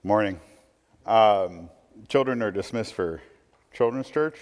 Morning. Children are dismissed for Children's Church.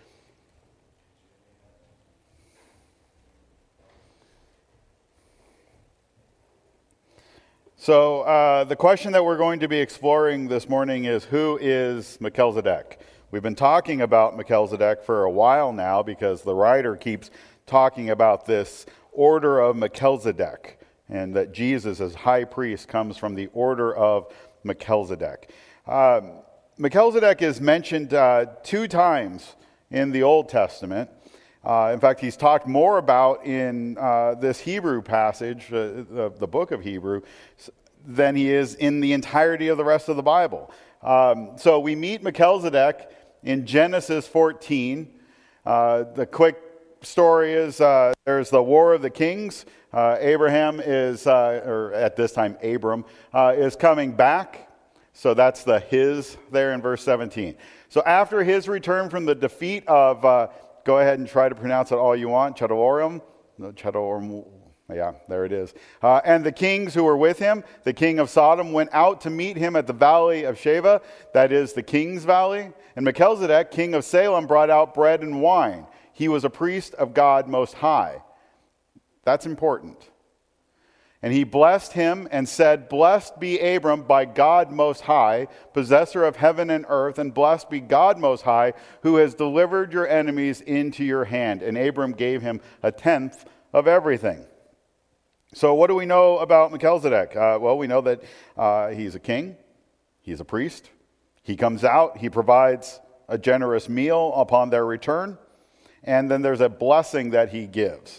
So the question that we're going to be exploring this morning is, who is Melchizedek? We've been talking about Melchizedek for a while now because the writer keeps talking about this order of Melchizedek, and that Jesus as high priest comes from the order of Melchizedek. Melchizedek is mentioned 2 times in the Old Testament. In fact, he's talked more about in this Hebrew passage, the book of Hebrew, than he is in the entirety of the rest of the Bible. So we meet Melchizedek in Genesis 14. The quick story is there's the War of the Kings. Abraham is, or at this time Abram, is coming back. So that's the his there in verse 17. So after his return from the defeat of, go ahead and try to pronounce it all you want, Chedorlaomer. No, Chedorlaomer. Yeah, there it is. And the kings who were with him, the king of Sodom, went out to meet him at the valley of Sheva, that is the king's valley. And Melchizedek, king of Salem, brought out bread and wine. He was a priest of God Most High. That's important. And he blessed him and said, "Blessed be Abram by God Most High, possessor of heaven and earth, and blessed be God Most High, who has delivered your enemies into your hand." And Abram gave him 1/10 of everything. So what do we know about Melchizedek? Well, we know that he's a king, he's a priest. He comes out, he provides a generous meal upon their return, and then there's a blessing that he gives.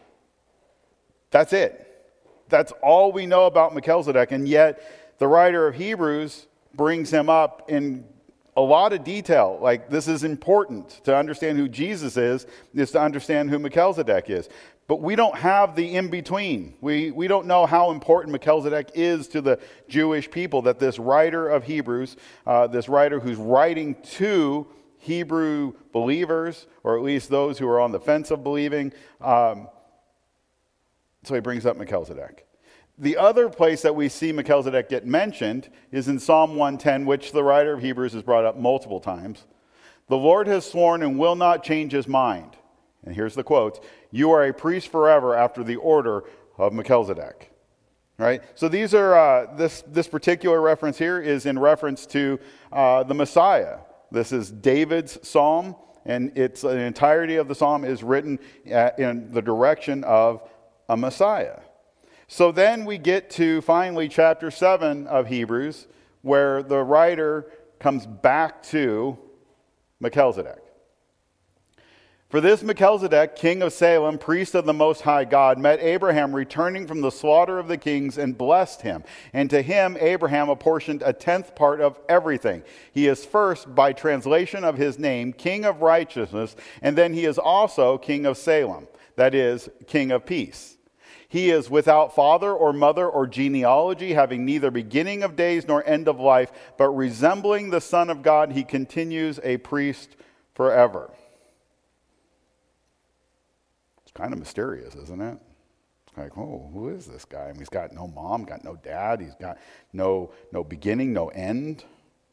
That's it. That's all we know about Melchizedek, and yet the writer of Hebrews brings him up in a lot of detail. Like, this is important to understand who Jesus is to understand who Melchizedek is. But we don't have the in-between. We don't know how important Melchizedek is to the Jewish people, that this writer of Hebrews, this writer who's writing to Hebrew believers, or at least those who are on the fence of believing, so he brings up Melchizedek. The other place that we see Melchizedek get mentioned is in Psalm 110, which the writer of Hebrews has brought up multiple times. "The Lord has sworn and will not change his mind." And here's the quote: "You are a priest forever after the order of Melchizedek." Right? So these are, this particular reference here is in reference to the Messiah. This is David's psalm, and the entirety of the psalm is written in the direction of a Messiah. So then we get to finally chapter 7 of Hebrews, where the writer comes back to Melchizedek. "For this Melchizedek, king of Salem, priest of the Most High God, met Abraham returning from the slaughter of the kings and blessed him. And to him Abraham apportioned 1/10 part of everything. He is first, by translation of his name, king of righteousness, and then he is also king of Salem, that is, king of peace. He is without father or mother or genealogy, having neither beginning of days nor end of life, but resembling the Son of God, he continues a priest forever." It's kind of mysterious, isn't it? Like, oh, who is this guy? I mean, he's got no mom, got no dad, he's got no beginning, no end.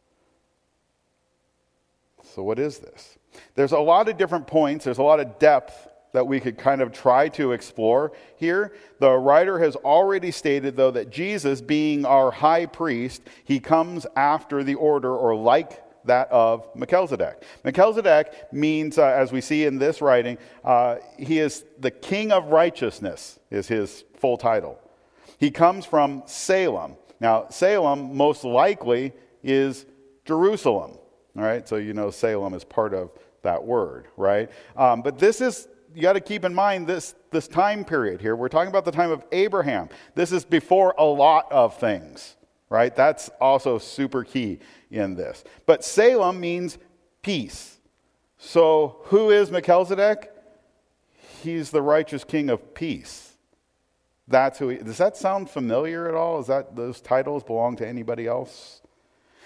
So what is this? There's a lot of different points, there's a lot of depth that we could kind of try to explore here. The writer has already stated, though, that Jesus, being our high priest, he comes after the order, or like that of Melchizedek. Melchizedek means, as we see in this writing, he is the king of righteousness, is his full title. He comes from Salem. Now, Salem most likely is Jerusalem. All right, so you know Salem is part of that word, right? But this is, you got to keep in mind this time period here. We're talking about the time of Abraham. This is before a lot of things, right? That's also super key in this. But Salem means peace. So who is Melchizedek? He's the righteous king of peace. That's who he, does that sound familiar at all? Is that those titles belong to anybody else?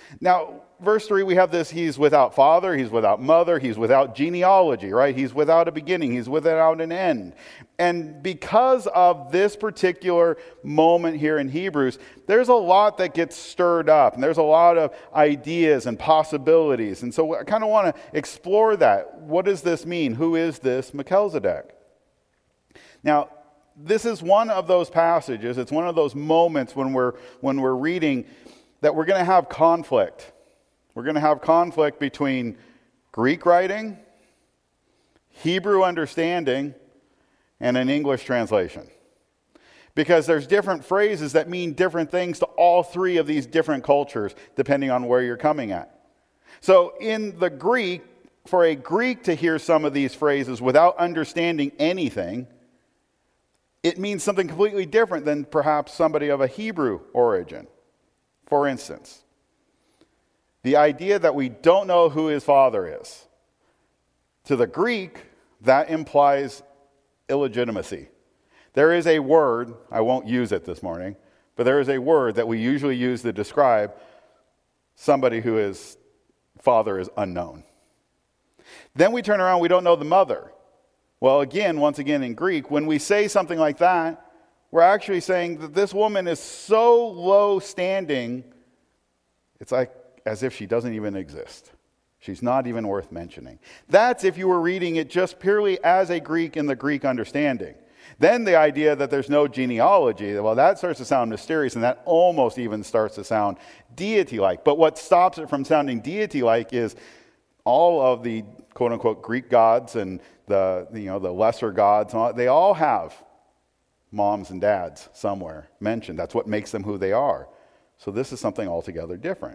Now, verse 3, we have this, he's without father, he's without mother, he's without genealogy, right? He's without a beginning, he's without an end. And because of this particular moment here in Hebrews, there's a lot that gets stirred up, and there's a lot of ideas and possibilities. And so I kind of want to explore that. What does this mean? Who is this Melchizedek? Now, this is one of those passages, it's one of those moments when we're reading that we're going to have conflict. We're going to have conflict between Greek writing, Hebrew understanding, and an English translation. Because there's different phrases that mean different things to all three of these different cultures, depending on where you're coming at. So in the Greek, for a Greek to hear some of these phrases without understanding anything, it means something completely different than perhaps somebody of a Hebrew origin. For instance, the idea that we don't know who his father is. To the Greek, that implies illegitimacy. There is a word, I won't use it this morning, but there is a word that we usually use to describe somebody whose father is unknown. Then we turn around, we don't know the mother. Well, once again in Greek, when we say something like that, we're actually saying that this woman is so low standing, it's like as if she doesn't even exist. She's not even worth mentioning. That's if you were reading it just purely as a Greek in the Greek understanding. Then the idea that there's no genealogy, well, that starts to sound mysterious, and that almost even starts to sound deity-like. But what stops it from sounding deity-like is all of the quote-unquote Greek gods and the lesser gods, they all have moms and dads somewhere mentioned. That's what makes them who they are. So this is something altogether different.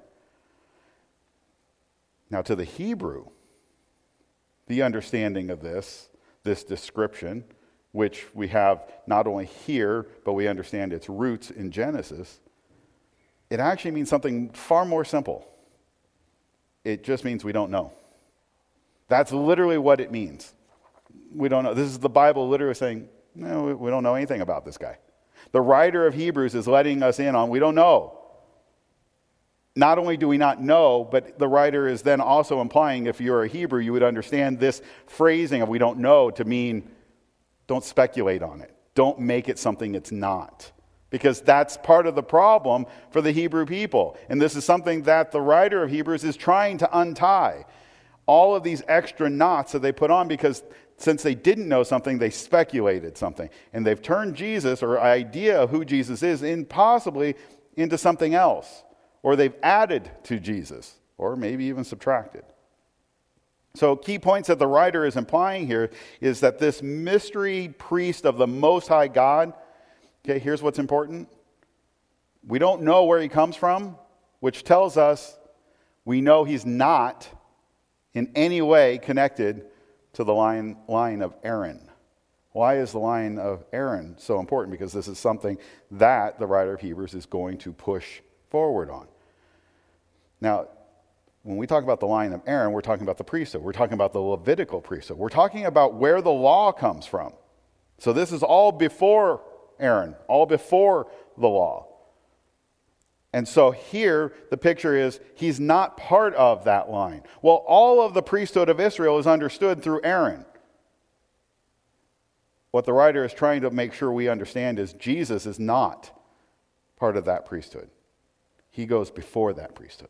Now to the Hebrew, the understanding of this description, which we have not only here, but we understand its roots in Genesis, it actually means something far more simple. It just means we don't know. That's literally what it means. We don't know. This is the Bible literally saying, no, we don't know anything about this guy. The writer of Hebrews is letting us in on, we don't know. Not only do we not know, but the writer is then also implying, if you're a Hebrew, you would understand this phrasing of we don't know to mean, don't speculate on it. Don't make it something it's not. Because that's part of the problem for the Hebrew people. And this is something that the writer of Hebrews is trying to untie. All of these extra knots that they put on, because since they didn't know something, they speculated something. And they've turned Jesus, or idea of who Jesus is, possibly into something else. Or they've added to Jesus, or maybe even subtracted. So key points that the writer is implying here is that this mystery priest of the Most High God, okay, here's what's important. We don't know where he comes from, which tells us we know he's not in any way connected to the line of Aaron. Why is the line of Aaron so important? Because this is something that the writer of Hebrews is going to push forward on. Now, when we talk about the line of Aaron, we're talking about the priesthood. We're talking about the Levitical priesthood. We're talking about where the law comes from. So this is all before Aaron, all before the law. And so here, the picture is, he's not part of that line. Well, all of the priesthood of Israel is understood through Aaron. What the writer is trying to make sure we understand is Jesus is not part of that priesthood. He goes before that priesthood.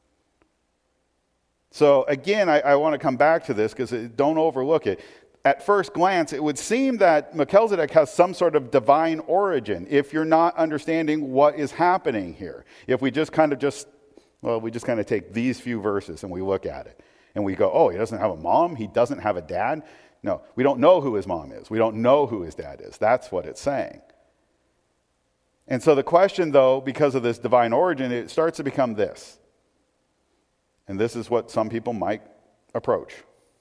So again, I want to come back to this because don't overlook it. At first glance, it would seem that Melchizedek has some sort of divine origin if you're not understanding what is happening here. If we just kind of take these few verses and we look at it and we go, oh, he doesn't have a mom, he doesn't have a dad. No, we don't know who his mom is. We don't know who his dad is. That's what it's saying. And so the question, though, because of this divine origin, it starts to become this. And this is what some people might approach.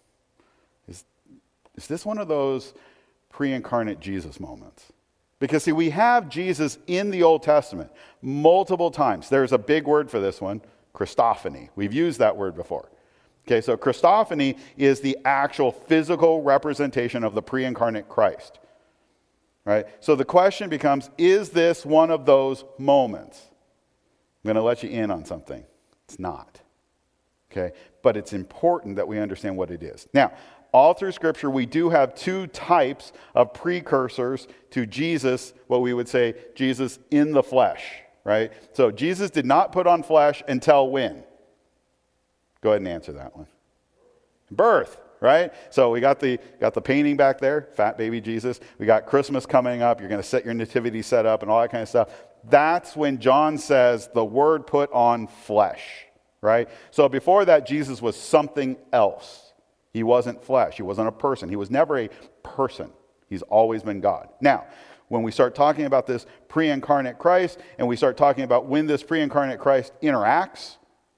Is this one of those pre-incarnate Jesus moments? Because, see, we have Jesus in the Old Testament multiple times. There's a big word for this one, Christophany. We've used that word before. Okay, so Christophany is the actual physical representation of the pre-incarnate Christ. Right? So the question becomes, is this one of those moments? I'm going to let you in on something. It's not. Okay? But it's important that we understand what it is. Now, all through Scripture, we do have two types of precursors to Jesus, what we would say Jesus in the flesh, right? So Jesus did not put on flesh until when? Go ahead and answer that one. Birth, right? So we got the painting back there, fat baby Jesus. We got Christmas coming up. You're going to set your nativity set up and all that kind of stuff. That's when John says the Word put on flesh, right? So before that, Jesus was something else. He wasn't flesh. He wasn't a person. He was never a person. He's always been God. Now, when we start talking about this pre-incarnate Christ, and we start talking about when this pre-incarnate Christ interacts,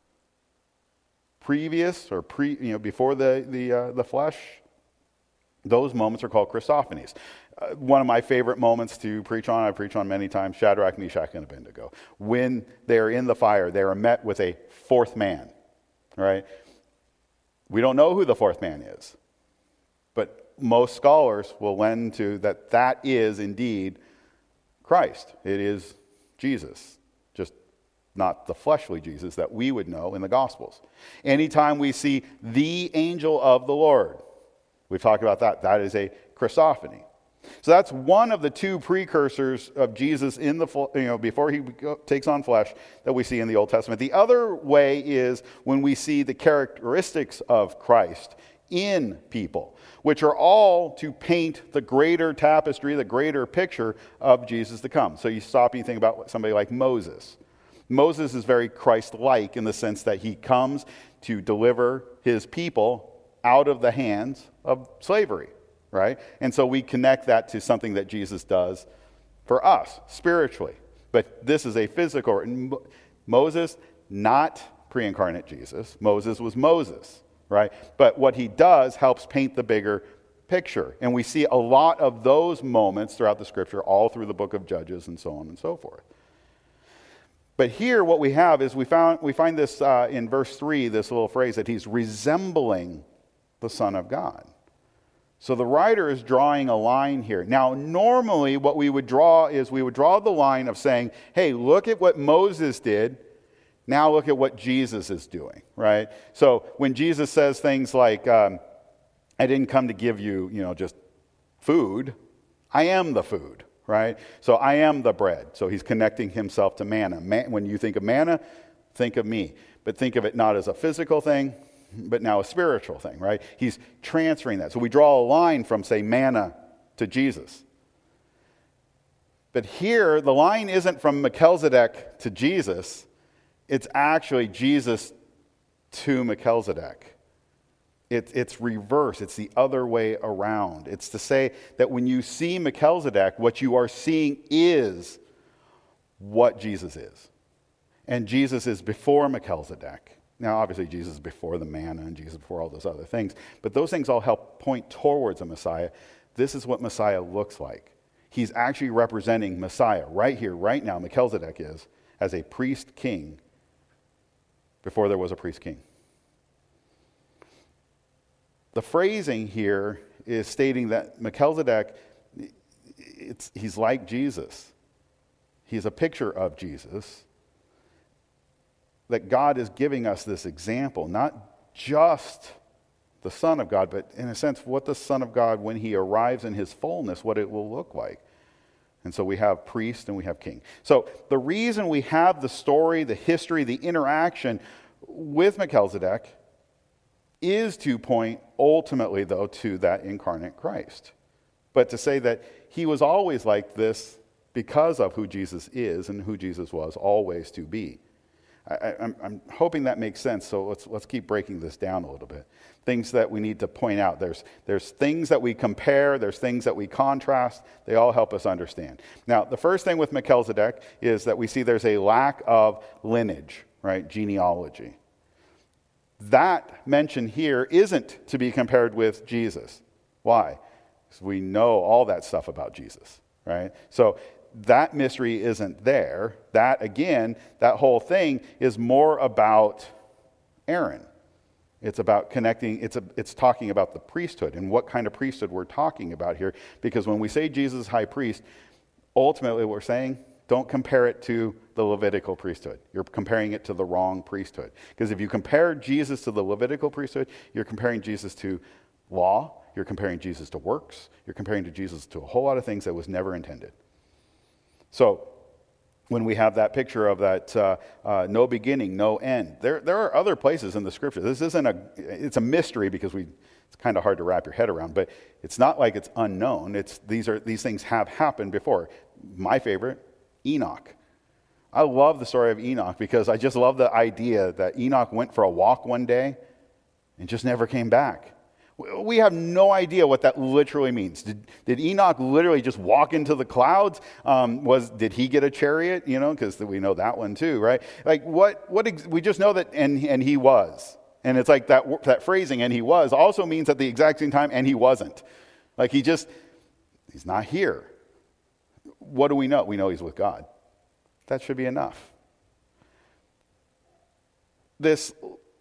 before the flesh, those moments are called Christophanies. One of my favorite moments to preach on, I've preached on many times, Shadrach, Meshach, and Abednego. When they're in the fire, they are met with a fourth man, right? We don't know who the fourth man is, but most scholars will lend to that is indeed Christ. It is Jesus, just not the fleshly Jesus that we would know in the Gospels. Anytime we see the angel of the Lord, we've talked about that is a Christophany. So that's one of the two precursors of Jesus in before he takes on flesh that we see in the Old Testament. The other way is when we see the characteristics of Christ in people, which are all to paint the greater tapestry, the greater picture of Jesus to come. So you stop and you think about somebody like Moses. Moses is very Christ-like in the sense that he comes to deliver his people out of the hands of slavery. Right? And so we connect that to something that Jesus does for us spiritually. But this is a physical. Moses, not pre-incarnate Jesus. Moses was Moses, right? But what he does helps paint the bigger picture. And we see a lot of those moments throughout the Scripture, all through the book of Judges and so on and so forth. But here what we have is we find this in verse 3, this little phrase that he's resembling the Son of God. So the writer is drawing a line here. Now, normally what we would draw the line of saying, hey, look at what Moses did. Now look at what Jesus is doing, right? So when Jesus says things like, I didn't come to give you, just food. I am the food, right? So I am the bread. So he's connecting himself to manna. When you think of manna, think of me. But think of it not as a physical thing, but now a spiritual thing, right? He's transferring that. So we draw a line from, say, manna to Jesus. But here, the line isn't from Melchizedek to Jesus. It's actually Jesus to Melchizedek. It's reverse. It's the other way around. It's to say that when you see Melchizedek, what you are seeing is what Jesus is. And Jesus is before Melchizedek. Now, obviously, Jesus is before the manna and Jesus before all those other things. But those things all help point towards a Messiah. This is what Messiah looks like. He's actually representing Messiah right here, right now. Melchizedek is as a priest king before there was a priest king. The phrasing here is stating that Melchizedek, he's like Jesus. He's a picture of Jesus. That God is giving us this example, not just the Son of God, but in a sense, what the Son of God, when he arrives in his fullness, what it will look like. And so we have priest and we have king. So the reason we have the story, the history, the interaction with Melchizedek is to point ultimately, though, to that incarnate Christ. But to say that he was always like this because of who Jesus is and who Jesus was always to be. I'm hoping that makes sense, so let's keep breaking this down a little bit. Things that we need to point out. There's things that we compare, there's things that we contrast. They all help us understand. Now, the first thing with Melchizedek is that we see there's a lack of lineage, right? Genealogy. That mention here isn't to be compared with Jesus. Why? Because we know all that stuff about Jesus, right? So that mystery isn't there. That, again, that whole thing is more about Aaron. It's about connecting, it's talking about the priesthood and what kind of priesthood we're talking about here. Because when we say Jesus is high priest, ultimately what we're saying, Don't compare it to the Levitical priesthood. You're comparing it to the wrong priesthood. Because if you compare Jesus to the Levitical priesthood, you're comparing Jesus to law, you're comparing Jesus to works, you're comparing to Jesus to a whole lot of things that was never intended. So, when we have that picture of that no beginning, no end, there are other places in the scripture. This isn't it's a mystery because it's kind of hard to wrap your head around, but it's not like it's unknown. These things have happened before. My favorite, Enoch. I love the story of Enoch because I just love the idea that Enoch went for a walk one day and just never came back. We have no idea what that literally means. Did Enoch literally just walk into the clouds? Did he get a chariot? Because we know that one too, right? Like we just know that, and he was. And it's like that phrasing, and he was, also means at the exact same time, and he wasn't. Like he's not here. What do we know? We know he's with God. That should be enough. This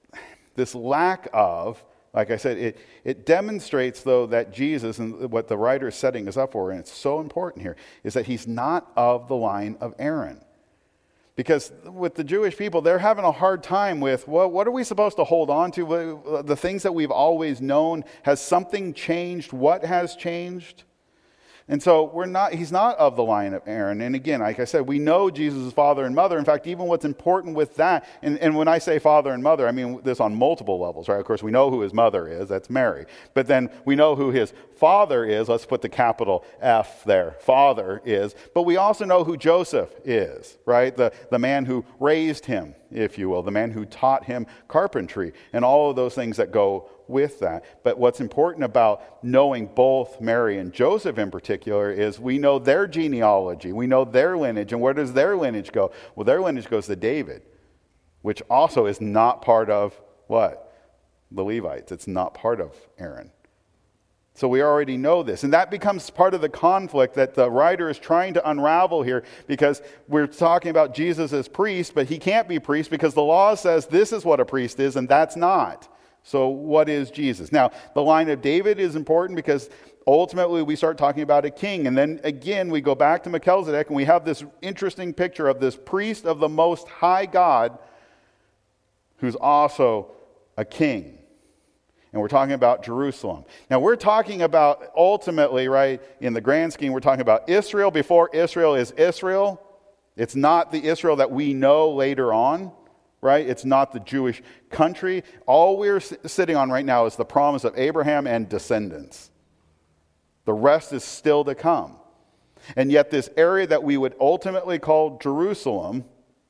lack of, like I said, it demonstrates, though, that Jesus, and what the writer is setting us up for, and it's so important here, is that he's not of the line of Aaron. Because with the Jewish people, they're having a hard time with, well, what are we supposed to hold on to? The things that we've always known, has something changed? What has changed? And so he's not of the line of Aaron. And again, like I said, we know Jesus' father and mother. In fact, even what's important with that, and when I say father and mother, I mean this on multiple levels, right? Of course, we know who his mother is, that's Mary. But then we know who his father is, let's put the capital F there, father is. But we also know who Joseph is, right? The man who raised him, if you will, the man who taught him carpentry, and all of those things that go with that. But what's important about knowing both Mary and Joseph in particular is we know their genealogy, we know their lineage. And where does their lineage go? Well, their lineage goes to David, which also is not part of what? The Levites. It's not part of Aaron. So we already know this. And that becomes part of the conflict that the writer is trying to unravel here, because we're talking about Jesus as priest, but he can't be priest because the law says this is what a priest is, and that's not. So what is Jesus? Now, the line of David is important because ultimately we start talking about a king. And then again, we go back to Melchizedek and we have this interesting picture of this priest of the Most High God who's also a king. And we're talking about Jerusalem. Now, we're talking about ultimately, right, in the grand scheme, we're talking about Israel before Israel is Israel. It's not the Israel that we know later on. Right? It's not the Jewish country. All we're sitting on right now is the promise of Abraham and descendants. The rest is still to come. And yet this area that we would ultimately call Jerusalem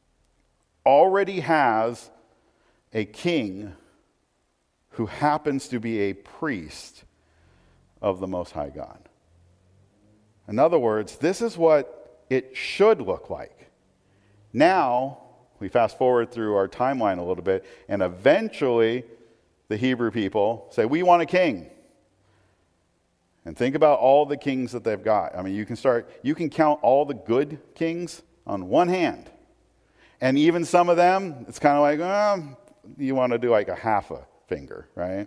already has a king who happens to be a priest of the Most High God. In other words, this is what it should look like. Now, we fast forward through our timeline a little bit, and eventually the Hebrew people say, we want a king. And think about all the kings that they've got. I mean, you can count all the good kings on one hand. And even some of them, it's kind of like, you want to do like a half a finger, right?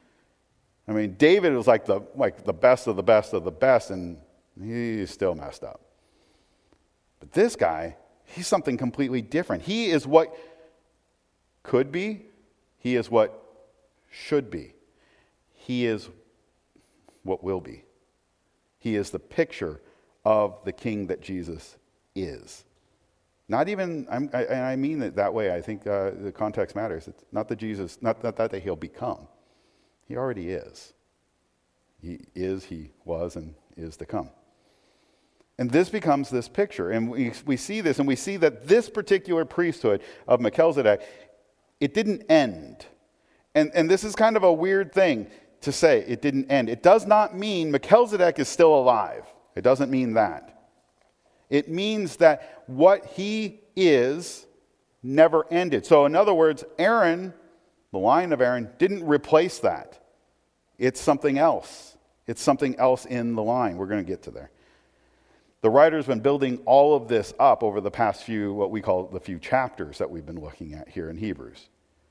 I mean, David was like the best of the best of the best, and he still messed up. But this guy, he's something completely different. He is what could be. He is what should be. He is what will be. He is the picture of the king that Jesus is. Not even, I mean it that way. I think the context matters. It's not that Jesus, not that he'll become. He already is. He is, he was, and is to come. And this becomes this picture. And we see this, and we see that this particular priesthood of Melchizedek, it didn't end. And this is kind of a weird thing to say, it didn't end. It does not mean Melchizedek is still alive. It doesn't mean that. It means that what he is never ended. So in other words, Aaron, the line of Aaron, didn't replace that. It's something else. It's something else in the line. We're going to get to there. The writer's been building all of this up over the past few, what we call the few chapters that we've been looking at here in Hebrews.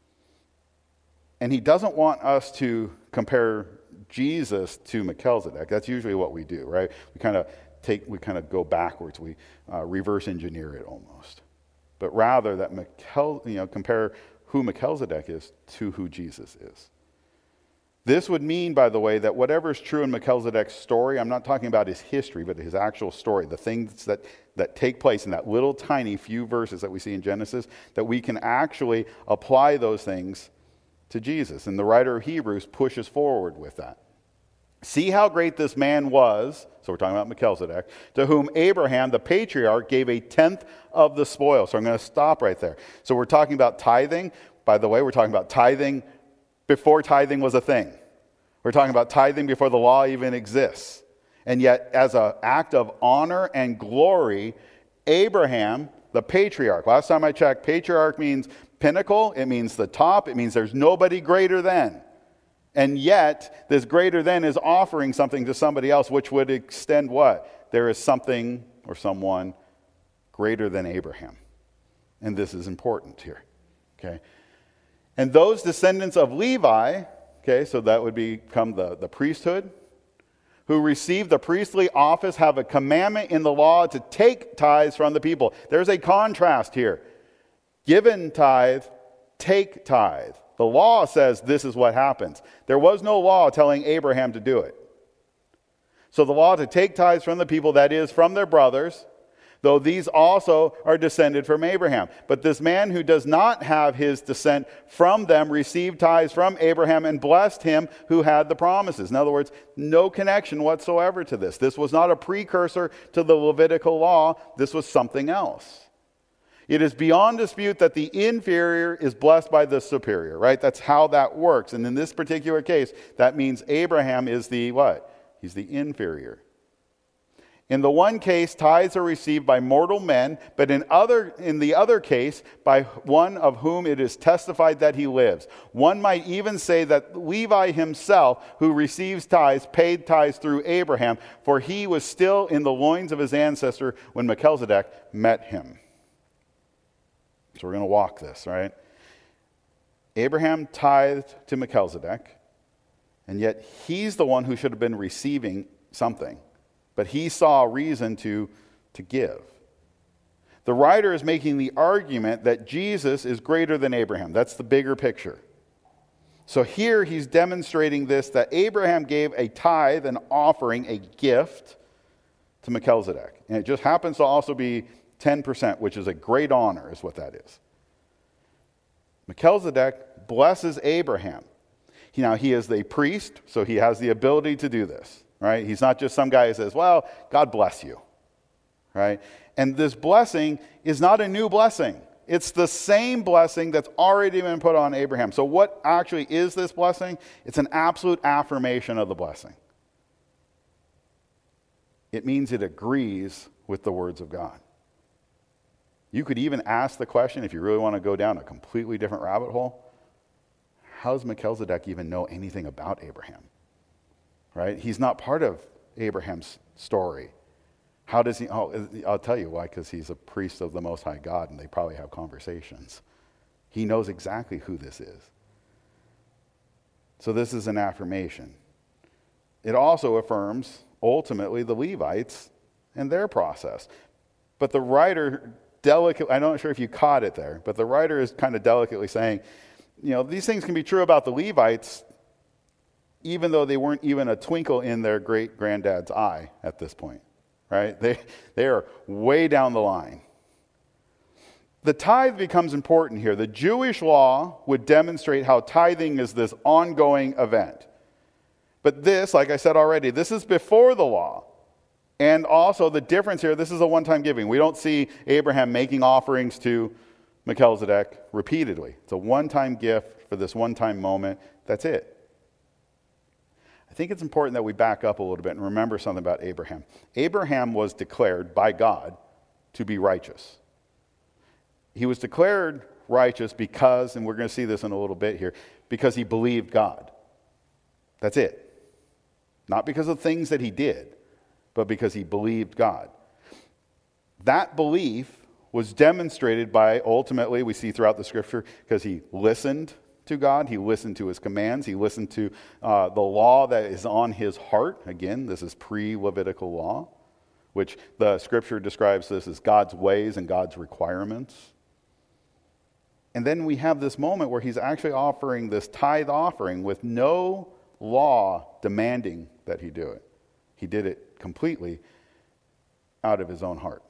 And he doesn't want us to compare Jesus to Melchizedek. That's usually what we do, right? We kind of we kind of go backwards. We reverse engineer it almost. But rather that compare who Melchizedek is to who Jesus is. This would mean, by the way, that whatever is true in Melchizedek's story, I'm not talking about his history, but his actual story, the things that take place in that little tiny few verses that we see in Genesis, that we can actually apply those things to Jesus. And the writer of Hebrews pushes forward with that. See how great this man was, so we're talking about Melchizedek, to whom Abraham, the patriarch, gave a tenth of the spoil. So I'm going to stop right there. So we're talking about tithing. By the way, we're talking about tithing before tithing was a thing. We're talking about tithing before the law even exists. And yet, as an act of honor and glory, Abraham, the patriarch, last time I checked, patriarch means pinnacle, it means the top, it means there's nobody greater than. And yet, this greater than is offering something to somebody else, which would extend what? There is something or someone greater than Abraham. And this is important here. Okay? And those descendants of Levi, okay, so that would become the priesthood, who received the priestly office have a commandment in the law to take tithes from the people. There's a contrast here. Given tithe, take tithe. The law says this is what happens. There was no law telling Abraham to do it. So the law to take tithes from the people, that is, from their brothers, though these also are descended from Abraham. But this man who does not have his descent from them received tithes from Abraham and blessed him who had the promises. In other words, no connection whatsoever to this. This was not a precursor to the Levitical law. This was something else. It is beyond dispute that the inferior is blessed by the superior, right? That's how that works. And in this particular case, that means Abraham is the what? He's the inferior. In the one case, tithes are received by mortal men, but in the other case, by one of whom it is testified that he lives. One might even say that Levi himself, who receives tithes, paid tithes through Abraham, for he was still in the loins of his ancestor when Melchizedek met him. So we're going to walk this, right? Abraham tithed to Melchizedek, and yet he's the one who should have been receiving something. But he saw a reason to give. The writer is making the argument that Jesus is greater than Abraham. That's the bigger picture. So here he's demonstrating this, that Abraham gave a tithe, an offering, a gift to Melchizedek. And it just happens to also be 10%, which is a great honor, is what that is. Melchizedek blesses Abraham. Now, he is the priest, so he has the ability to do this, right? He's not just some guy who says, well, God bless you, right? And this blessing is not a new blessing. It's the same blessing that's already been put on Abraham. So what actually is this blessing? It's an absolute affirmation of the blessing. It means it agrees with the words of God. You could even ask the question, if you really want to go down a completely different rabbit hole, how does Melchizedek even know anything about Abraham? Right? He's not part of Abraham's story. How does he? Oh, I'll tell you why, because he's a priest of the Most High God, and they probably have conversations. He knows exactly who this is. So this is an affirmation. It also affirms, ultimately, the Levites and their process. But the writer delicately, I'm not sure if you caught it there, but the writer is kind of delicately saying, these things can be true about the Levites, even though they weren't even a twinkle in their great-granddad's eye at this point, right? They are way down the line. The tithe becomes important here. The Jewish law would demonstrate how tithing is this ongoing event. But this, like I said already, this is before the law. And also the difference here, this is a one-time giving. We don't see Abraham making offerings to Melchizedek repeatedly. It's a one-time gift for this one-time moment. That's it. I think it's important that we back up a little bit and remember something about Abraham. Abraham was declared by God to be righteous. He was declared righteous because, and we're going to see this in a little bit here, because he believed God. That's it. Not because of things that he did, but because he believed God. That belief was demonstrated by, ultimately, we see throughout the scripture, because he listened to God, he listened to his commands, he listened to the law that is on his heart. Again, this is pre-Levitical law. which the scripture describes this as God's ways and God's requirements. And then we have this moment where he's actually offering this tithe offering with no law demanding that he do it. He did it completely out of his own heart.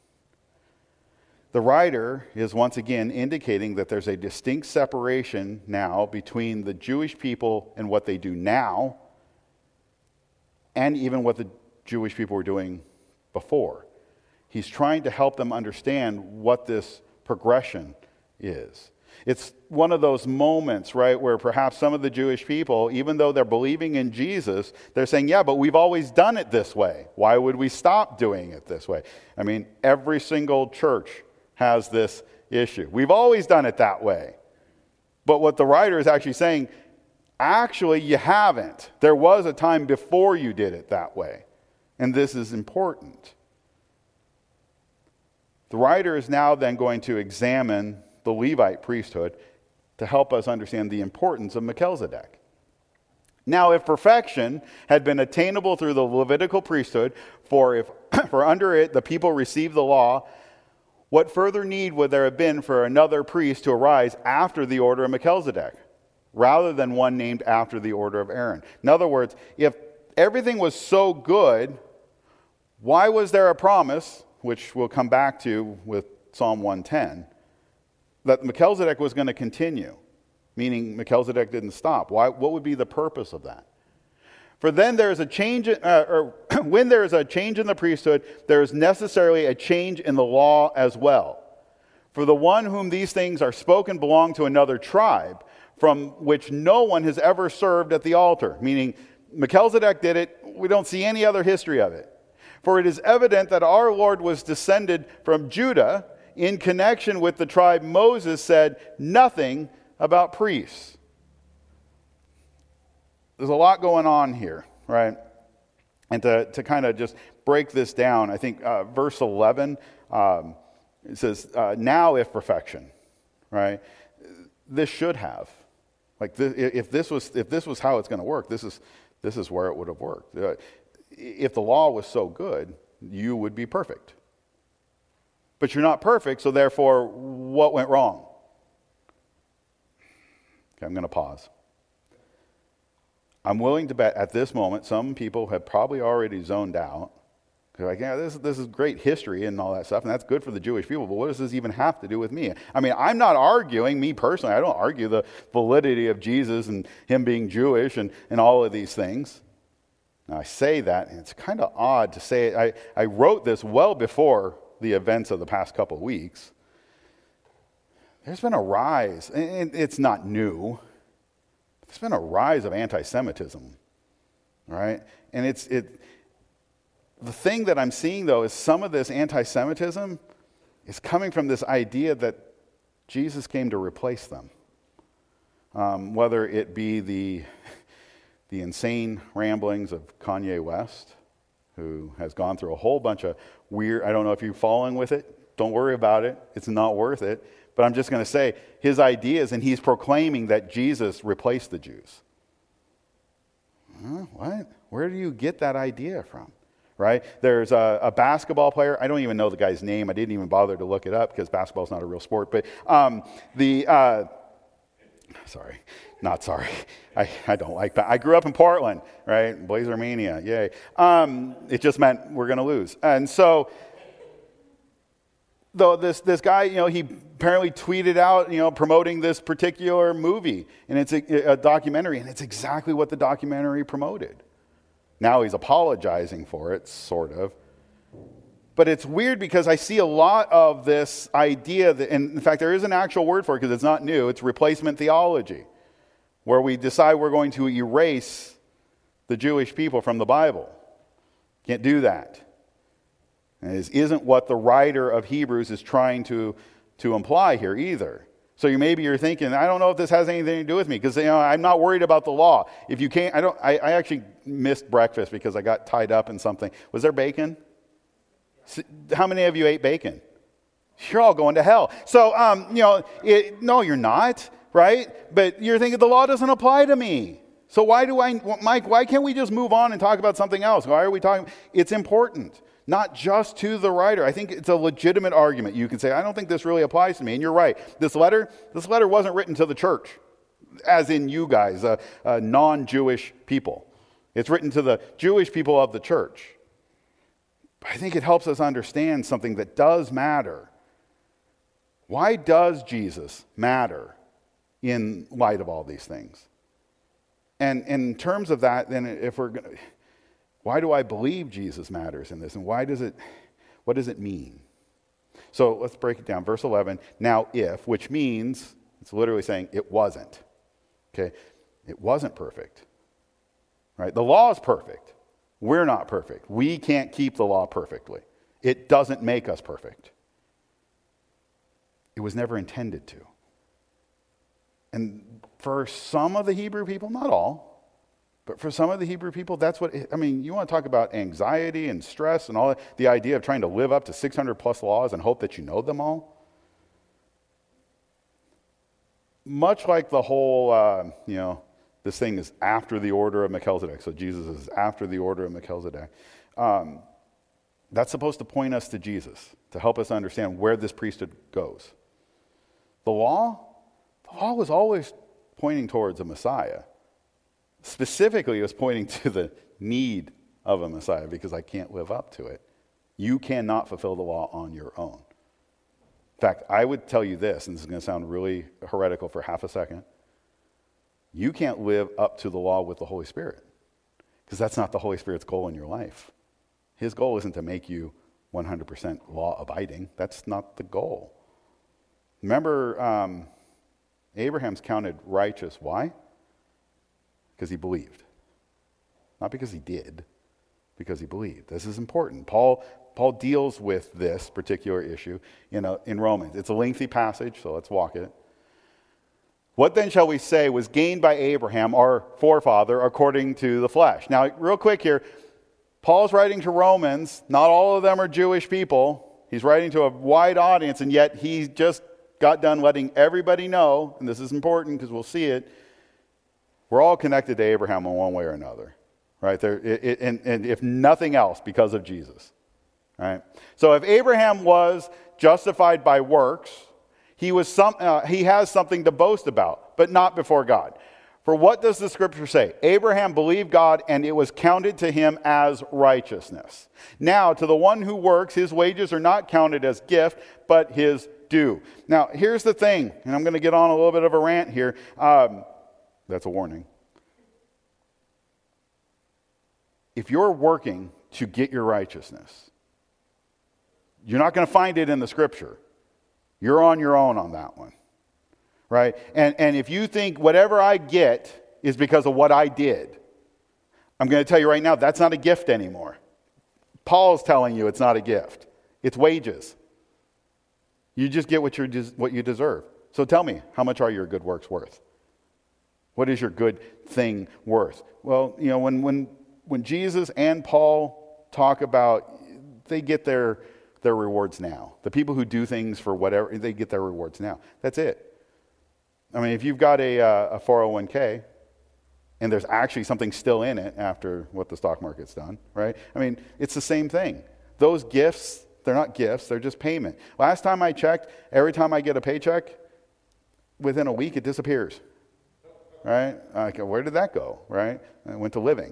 The writer is once again indicating that there's a distinct separation now between the Jewish people and what they do now, and even what the Jewish people were doing before. He's trying to help them understand what this progression is. It's one of those moments, right, where perhaps some of the Jewish people, even though they're believing in Jesus, they're saying, yeah, but we've always done it this way. Why would we stop doing it this way? I mean, every single church has this issue. We've always done it that way. But what the writer is actually saying, actually, you haven't. There was a time before you did it that way. And this is important. The writer is now then going to examine the Levite priesthood to help us understand the importance of Melchizedek. Now, if perfection had been attainable through the Levitical priesthood, for under it the people received the law, what further need would there have been for another priest to arise after the order of Melchizedek, rather than one named after the order of Aaron? In other words, if everything was so good, why was there a promise, which we'll come back to with Psalm 110, that Melchizedek was going to continue, meaning Melchizedek didn't stop? What would be the purpose of that? For then there is a change, when there is a change in the priesthood, there is necessarily a change in the law as well. For the one whom these things are spoken belonged to another tribe, from which no one has ever served at the altar. Meaning, Melchizedek did it, we don't see any other history of it. For it is evident that our Lord was descended from Judah, in connection with the tribe Moses said nothing about priests. There's a lot going on here, right? And to kind of just break this down, I think verse 11, it says, now if perfection, right? This should have. Like this, if this was how it's going to work, this is where it would have worked. If the law was so good, you would be perfect. But you're not perfect, so therefore, what went wrong? Okay, I'm going to pause. I'm willing to bet at this moment some people have probably already zoned out. They're like, yeah, this is great history and all that stuff, and that's good for the Jewish people, but what does this even have to do with me? I mean, I'm not arguing, me personally, I don't argue the validity of Jesus and him being Jewish and all of these things. Now, I say that, and it's kind of odd to say it. I wrote this well before the events of the past couple of weeks. There's been a rise, and it's not new. There's been a rise of anti-Semitism, right? And the thing that I'm seeing, though, is some of this anti-Semitism is coming from this idea that Jesus came to replace them. Whether it be the insane ramblings of Kanye West, who has gone through a whole bunch of weird, I don't know if you're following with it, don't worry about it, it's not worth it, but I'm just going to say, his ideas, and he's proclaiming that Jesus replaced the Jews. What? Where do you get that idea from? Right? There's a basketball player, I don't even know the guy's name, I didn't even bother to look it up because basketball's not a real sport, but I don't like that. I grew up in Portland, right? Blazer Mania, yay. It just meant we're going to lose. And so, though this guy, he apparently tweeted out, promoting this particular movie, and it's a documentary, and it's exactly what the documentary promoted. Now he's apologizing for it, sort of. But it's weird because I see a lot of this idea that, and in fact, there is an actual word for it because it's not new. It's replacement theology, where we decide we're going to erase the Jewish people from the Bible. Can't do that. And this isn't what the writer of Hebrews is trying to imply here either. So maybe you're thinking, I don't know if this has anything to do with me because I'm not worried about the law. If you can't, I actually missed breakfast because I got tied up in something. Was there bacon? How many of you ate bacon? You're all going to hell. So, no, you're not, right? But you're thinking the law doesn't apply to me. So Mike, why can't we just move on and talk about something else? Why are we talking? It's important. not just to the writer. I think it's a legitimate argument. You can say, I don't think this really applies to me, and you're right. This letter wasn't written to the church, as in you guys, non-Jewish people. It's written to the Jewish people of the church. But I think it helps us understand something that does matter. Why does Jesus matter in light of all these things? And in terms of that, then if we're going to, why do I believe Jesus matters in this? And what does it mean? So let's break it down. Verse 11, now if, which means, it's literally saying it wasn't. Okay, it wasn't perfect. Right? The law is perfect. We're not perfect. We can't keep the law perfectly. It doesn't make us perfect. It was never intended to. And for some of the Hebrew people, not all, but for some of the Hebrew people, that's what, you want to talk about anxiety and stress and all that, the idea of trying to live up to 600 plus laws and hope that you know them all. Much like the whole, this thing is after the order of Melchizedek. So Jesus is after the order of Melchizedek. That's supposed to point us to Jesus, to help us understand where this priesthood goes. The law was always pointing towards a Messiah. Specifically, it was pointing to the need of a Messiah because I can't live up to it. You cannot fulfill the law on your own. In fact, I would tell you this, and this is going to sound really heretical for half a second. You can't live up to the law with the Holy Spirit because that's not the Holy Spirit's goal in your life. His goal isn't to make you 100% law-abiding. That's not the goal. Remember, Abraham's counted righteous. Why? Because he believed. Not because he did, because he believed. This is important. Paul deals with this particular issue in Romans. It's a lengthy passage, so let's walk it. What then shall we say was gained by Abraham, our forefather, according to the flesh? Now, real quick here, Paul's writing to Romans. Not all of them are Jewish people. He's writing to a wide audience, and yet he just got done letting everybody know, and this is important because we'll see it, we're all connected to Abraham in one way or another, right? And if nothing else, because of Jesus, right? So if Abraham was justified by works, he has something to boast about, but not before God. For what does the scripture say? Abraham believed God, and it was counted to him as righteousness. Now, to the one who works, his wages are not counted as gift, but his due. Now, here's the thing, and I'm going to get on a little bit of a rant here. That's a warning. If you're working to get your righteousness, you're not going to find it in the scripture. You're on your own on that one, right? And if you think whatever I get is because of what I did, I'm going to tell you right now, that's not a gift anymore. Paul's telling you it's not a gift. It's wages. You just get what you deserve. So tell me, how much are your good works worth? What is your good thing worth? Well, when Jesus and Paul talk about, they get their rewards now. The people who do things for whatever, they get their rewards now. That's it. I mean, if you've got a 401k and there's actually something still in it after what the stock market's done, right? I mean, it's the same thing. Those gifts, they're not gifts, they're just payment. Last time I checked, every time I get a paycheck, within a week it disappears. Right? Where did that go? Right? And it went to living.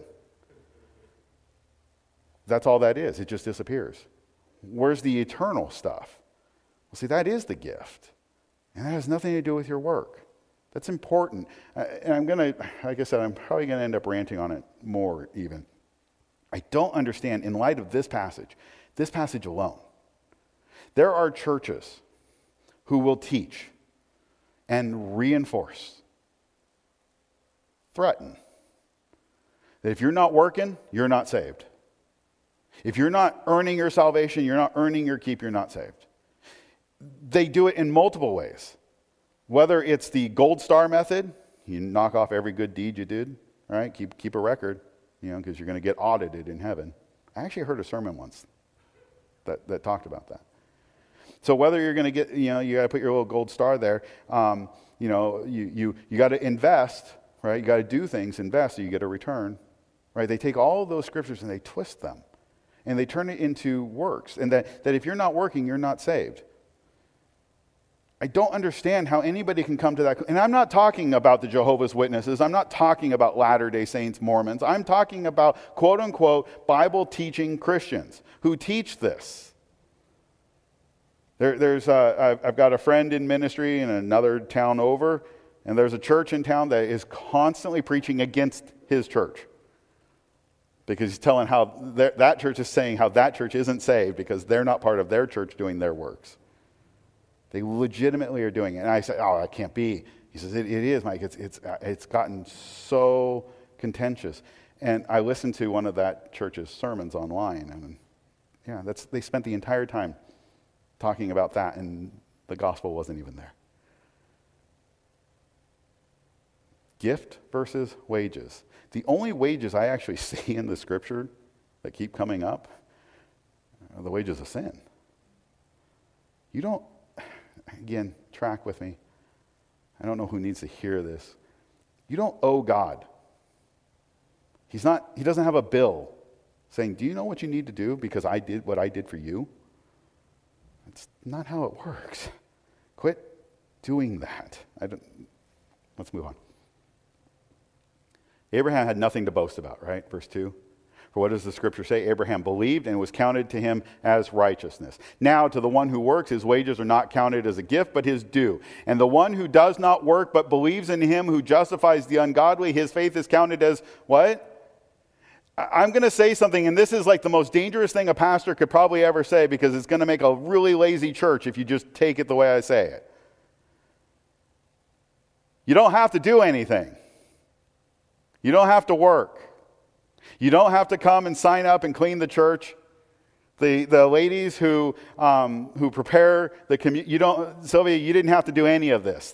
That's all that is. It just disappears. Where's the eternal stuff? Well, see, that is the gift. And that has nothing to do with your work. That's important. And I'm going to, like I said, I'm probably going to end up ranting on it more even. I don't understand, in light of this passage alone, there are churches who will teach and reinforce, threaten, that if you're not working, you're not saved. If you're not earning your salvation, you're not earning your keep, you're not saved. They do it in multiple ways. Whether it's the gold star method, you knock off every good deed you did, right? Keep a record, because you're going to get audited in heaven. I actually heard a sermon once that talked about that. So whether you're going to get, you got to put your little gold star there, you got to invest, right? You got to do things, invest, so you get a return, right? They take all of those scriptures and they twist them. and they turn it into works, and that if you're not working, you're not saved. I don't understand how anybody can come to that. And I'm not talking about the Jehovah's Witnesses. I'm not talking about Latter-day Saints, Mormons. I'm talking about quote-unquote Bible-teaching Christians who teach this. I've got a friend in ministry in another town over, and there's a church in town that is constantly preaching against his church. Because he's telling how that church is saying how that church isn't saved because they're not part of their church doing their works. They legitimately are doing it. And I say, oh, that can't be. He says, it is, Mike. It's gotten so contentious. And I listened to one of that church's sermons online. And yeah, they spent the entire time talking about that, and the gospel wasn't even there. Gift versus wages. The only wages I actually see in the scripture that keep coming up are the wages of sin. You don't, again, track with me. I don't know who needs to hear this. You don't owe God. He doesn't have a bill saying, do you know what you need to do because I did what I did for you? That's not how it works. Quit doing that. Let's move on. Abraham had nothing to boast about, right? Verse 2. For what does the scripture say? Abraham believed and it was counted to him as righteousness. Now to the one who works, his wages are not counted as a gift, but his due. And the one who does not work, but believes in him who justifies the ungodly, his faith is counted as what? I'm going to say something, and this is like the most dangerous thing a pastor could probably ever say because it's going to make a really lazy church if you just take it the way I say it. You don't have to do anything. You don't have to work. You don't have to come and sign up and clean the church. The ladies who prepare the community, Sylvia, you didn't have to do any of this.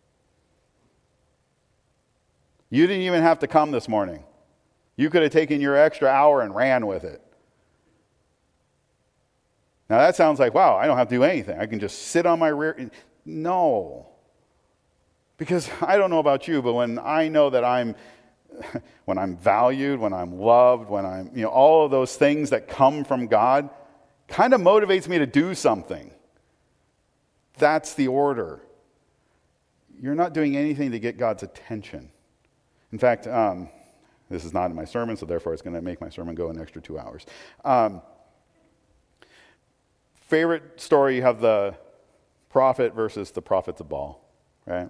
You didn't even have to come this morning. You could have taken your extra hour and ran with it. Now that sounds like, wow, I don't have to do anything. I can just sit on my rear. No. Because I don't know about you, but when I know that when I'm valued, when I'm loved, when I'm, all of those things that come from God, kind of motivates me to do something. That's the order. You're not doing anything to get God's attention. In fact, this is not in my sermon, so therefore it's going to make my sermon go an extra 2 hours. Favorite story, you have the prophet versus the prophets of Baal, right?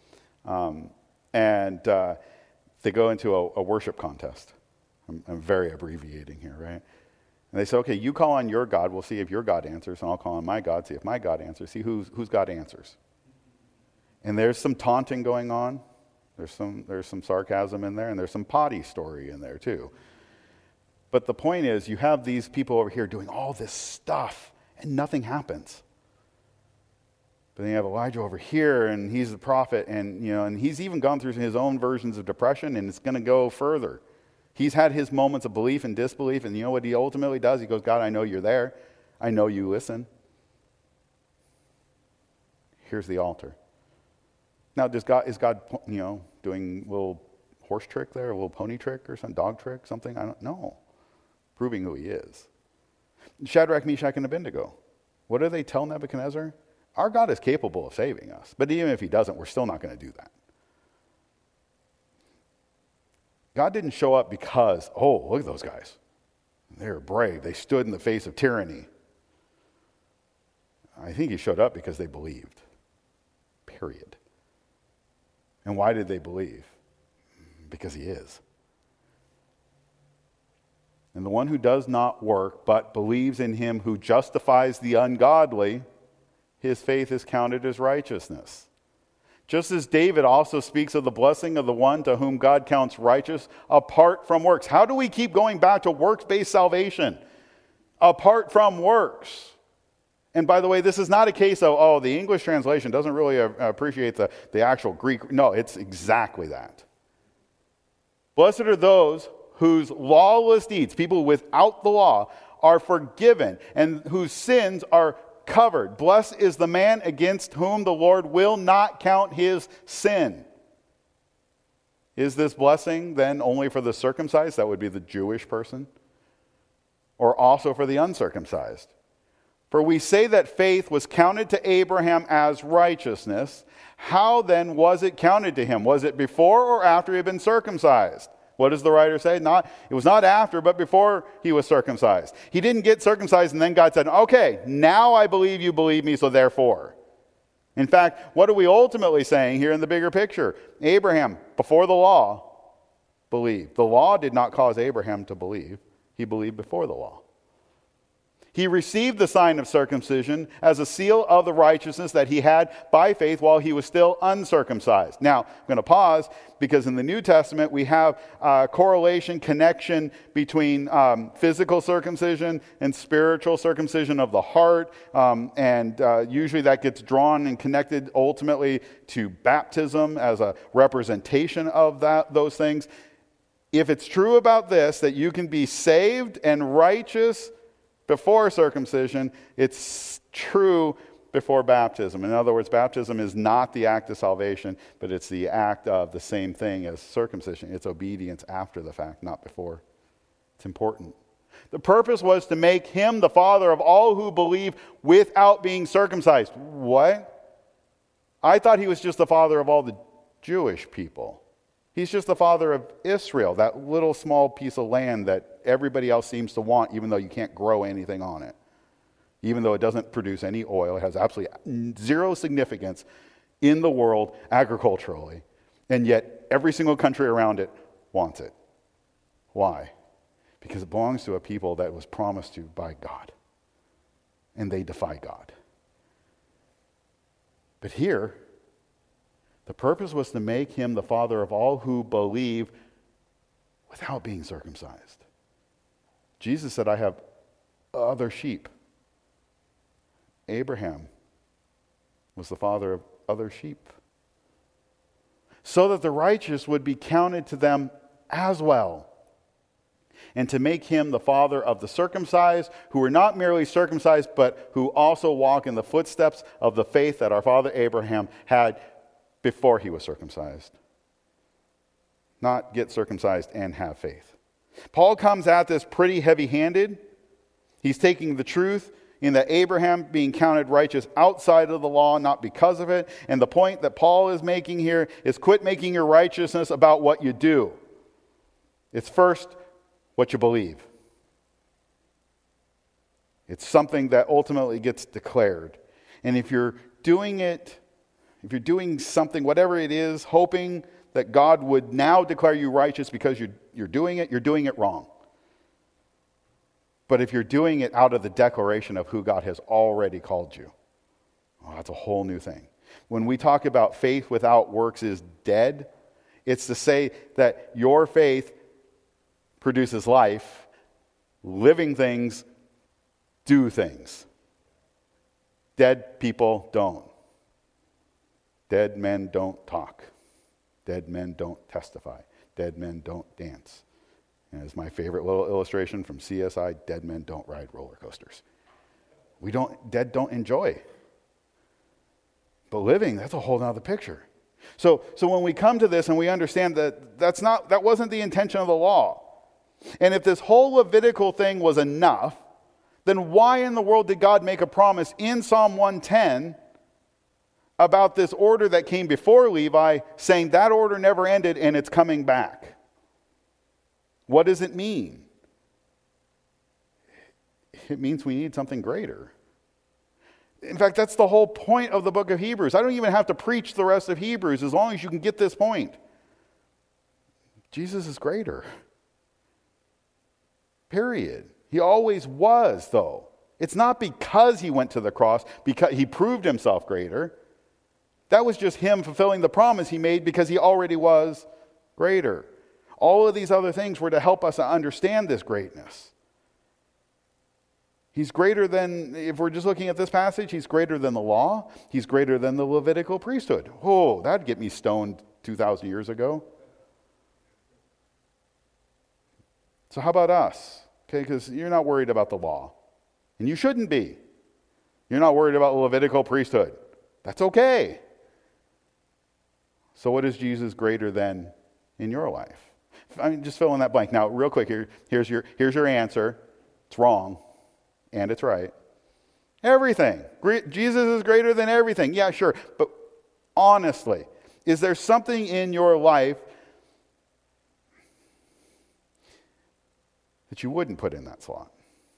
They go into a worship contest. I'm very abbreviating here, right? And they say, okay, you call on your God. We'll see if your God answers, and I'll call on my God, see if my God answers. See whose God answers. And there's some taunting going on. There's some sarcasm in there, and there's some potty story in there too. But the point is, you have these people over here doing all this stuff, and nothing happens. But then you have Elijah over here, and he's the prophet, and he's even gone through his own versions of depression, and it's going to go further. He's had his moments of belief and disbelief, and you know what he ultimately does? He goes, God, I know you're there. I know you listen. Here's the altar. Now, is God, doing a little horse trick there, a little pony trick or some dog trick, something? I don't know. Proving who he is. Shadrach, Meshach, and Abednego. What do they tell Nebuchadnezzar? Our God is capable of saving us. But even if he doesn't, we're still not going to do that. God didn't show up because, look at those guys. They were brave. They stood in the face of tyranny. I think he showed up because they believed. Period. And why did they believe? Because he is. And the one who does not work, but believes in him who justifies the ungodly, his faith is counted as righteousness. Just as David also speaks of the blessing of the one to whom God counts righteous apart from works. How do we keep going back to works-based salvation? Apart from works. And by the way, this is not a case of, the English translation doesn't really appreciate the actual Greek. No, it's exactly that. Blessed are those whose lawless deeds, people without the law, are forgiven and whose sins are covered. Blessed is the man against whom the Lord will not count his sin. Is this blessing then only for the circumcised? That would be the Jewish person. or also for the uncircumcised? For we say that faith was counted to Abraham as righteousness. How then was it counted to him? Was it before or after he had been circumcised? What does the writer say? It was not after, but before he was circumcised. He didn't get circumcised and then God said, okay, now I believe you believe me, so therefore. In fact, what are we ultimately saying here in the bigger picture? Abraham, before the law, believed. The law did not cause Abraham to believe. He believed before the law. He received the sign of circumcision as a seal of the righteousness that he had by faith while he was still uncircumcised. Now, I'm going to pause because in the New Testament we have a correlation, connection between physical circumcision and spiritual circumcision of the heart. Usually that gets drawn and connected ultimately to baptism as a representation of those things. If it's true about this, that you can be saved and righteous before circumcision, it's true before baptism. In other words, baptism is not the act of salvation, but it's the act of the same thing as circumcision. It's obedience after the fact, not before. It's important. The purpose was to make him the father of all who believe without being circumcised. What? I thought he was just the father of all the Jewish people. He's just the father of Israel, that little small piece of land that everybody else seems to want, even though you can't grow anything on it. Even though it doesn't produce any oil, it has absolutely zero significance in the world agriculturally. And yet, every single country around it wants it. Why? Because it belongs to a people that was promised to by God. And they defy God. But here, the purpose was to make him the father of all who believe without being circumcised. Jesus said, I have other sheep. Abraham was the father of other sheep. So that the righteous would be counted to them as well. And to make him the father of the circumcised, who are not merely circumcised, but who also walk in the footsteps of the faith that our father Abraham had before he was circumcised. Not get circumcised and have faith. Paul comes at this pretty heavy-handed. He's taking the truth in that Abraham being counted righteous outside of the law, not because of it. And the point that Paul is making here is quit making your righteousness about what you do. It's first what you believe. It's something that ultimately gets declared. And if you're doing it, if you're doing something, whatever it is, hoping that God would now declare you righteous because you're doing it wrong. But if you're doing it out of the declaration of who God has already called you, that's a whole new thing. When we talk about faith without works is dead, it's to say that your faith produces life, living things do things. Dead people don't. Dead men don't talk. Dead men don't testify. Dead men don't dance. And it's my favorite little illustration from CSI, dead men don't ride roller coasters. Dead don't enjoy. But living, that's a whole other picture. So when we come to this and we understand that that wasn't the intention of the law. And if this whole Levitical thing was enough, then why in the world did God make a promise in Psalm 110 about this order that came before Levi, saying that order never ended and it's coming back? What does it mean? It means we need something greater. In fact, that's the whole point of the book of Hebrews. I don't even have to preach the rest of Hebrews as long as you can get this point. Jesus is greater. Period. He always was, though. It's not because he went to the cross, because he proved himself greater. That was just him fulfilling the promise he made because he already was greater. All of these other things were to help us understand this greatness. He's greater than, if we're just looking at this passage, he's greater than the law. He's greater than the Levitical priesthood. Oh, that'd get me stoned 2,000 years ago. So how about us? Okay, because you're not worried about the law. And you shouldn't be. You're not worried about the Levitical priesthood. That's okay. So what is Jesus greater than in your life? I mean, just fill in that blank. Now, real quick, here's your answer. It's wrong, and it's right. Everything. Jesus is greater than everything. Yeah, sure. But honestly, is there something in your life that you wouldn't put in that slot?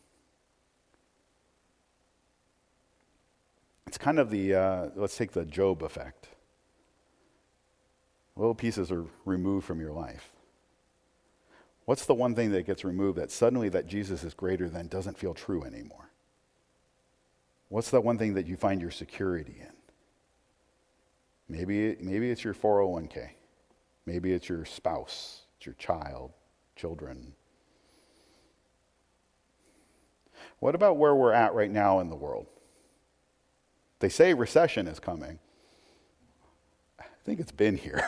It's kind of the, let's take the Job effect. Little pieces are removed from your life. What's the one thing that gets removed that suddenly that Jesus is greater than doesn't feel true anymore? What's that one thing that you find your security in? Maybe it's your 401k. Maybe it's your spouse, it's your child, children. What about where we're at right now in the world? They say recession is coming. I think it's been here.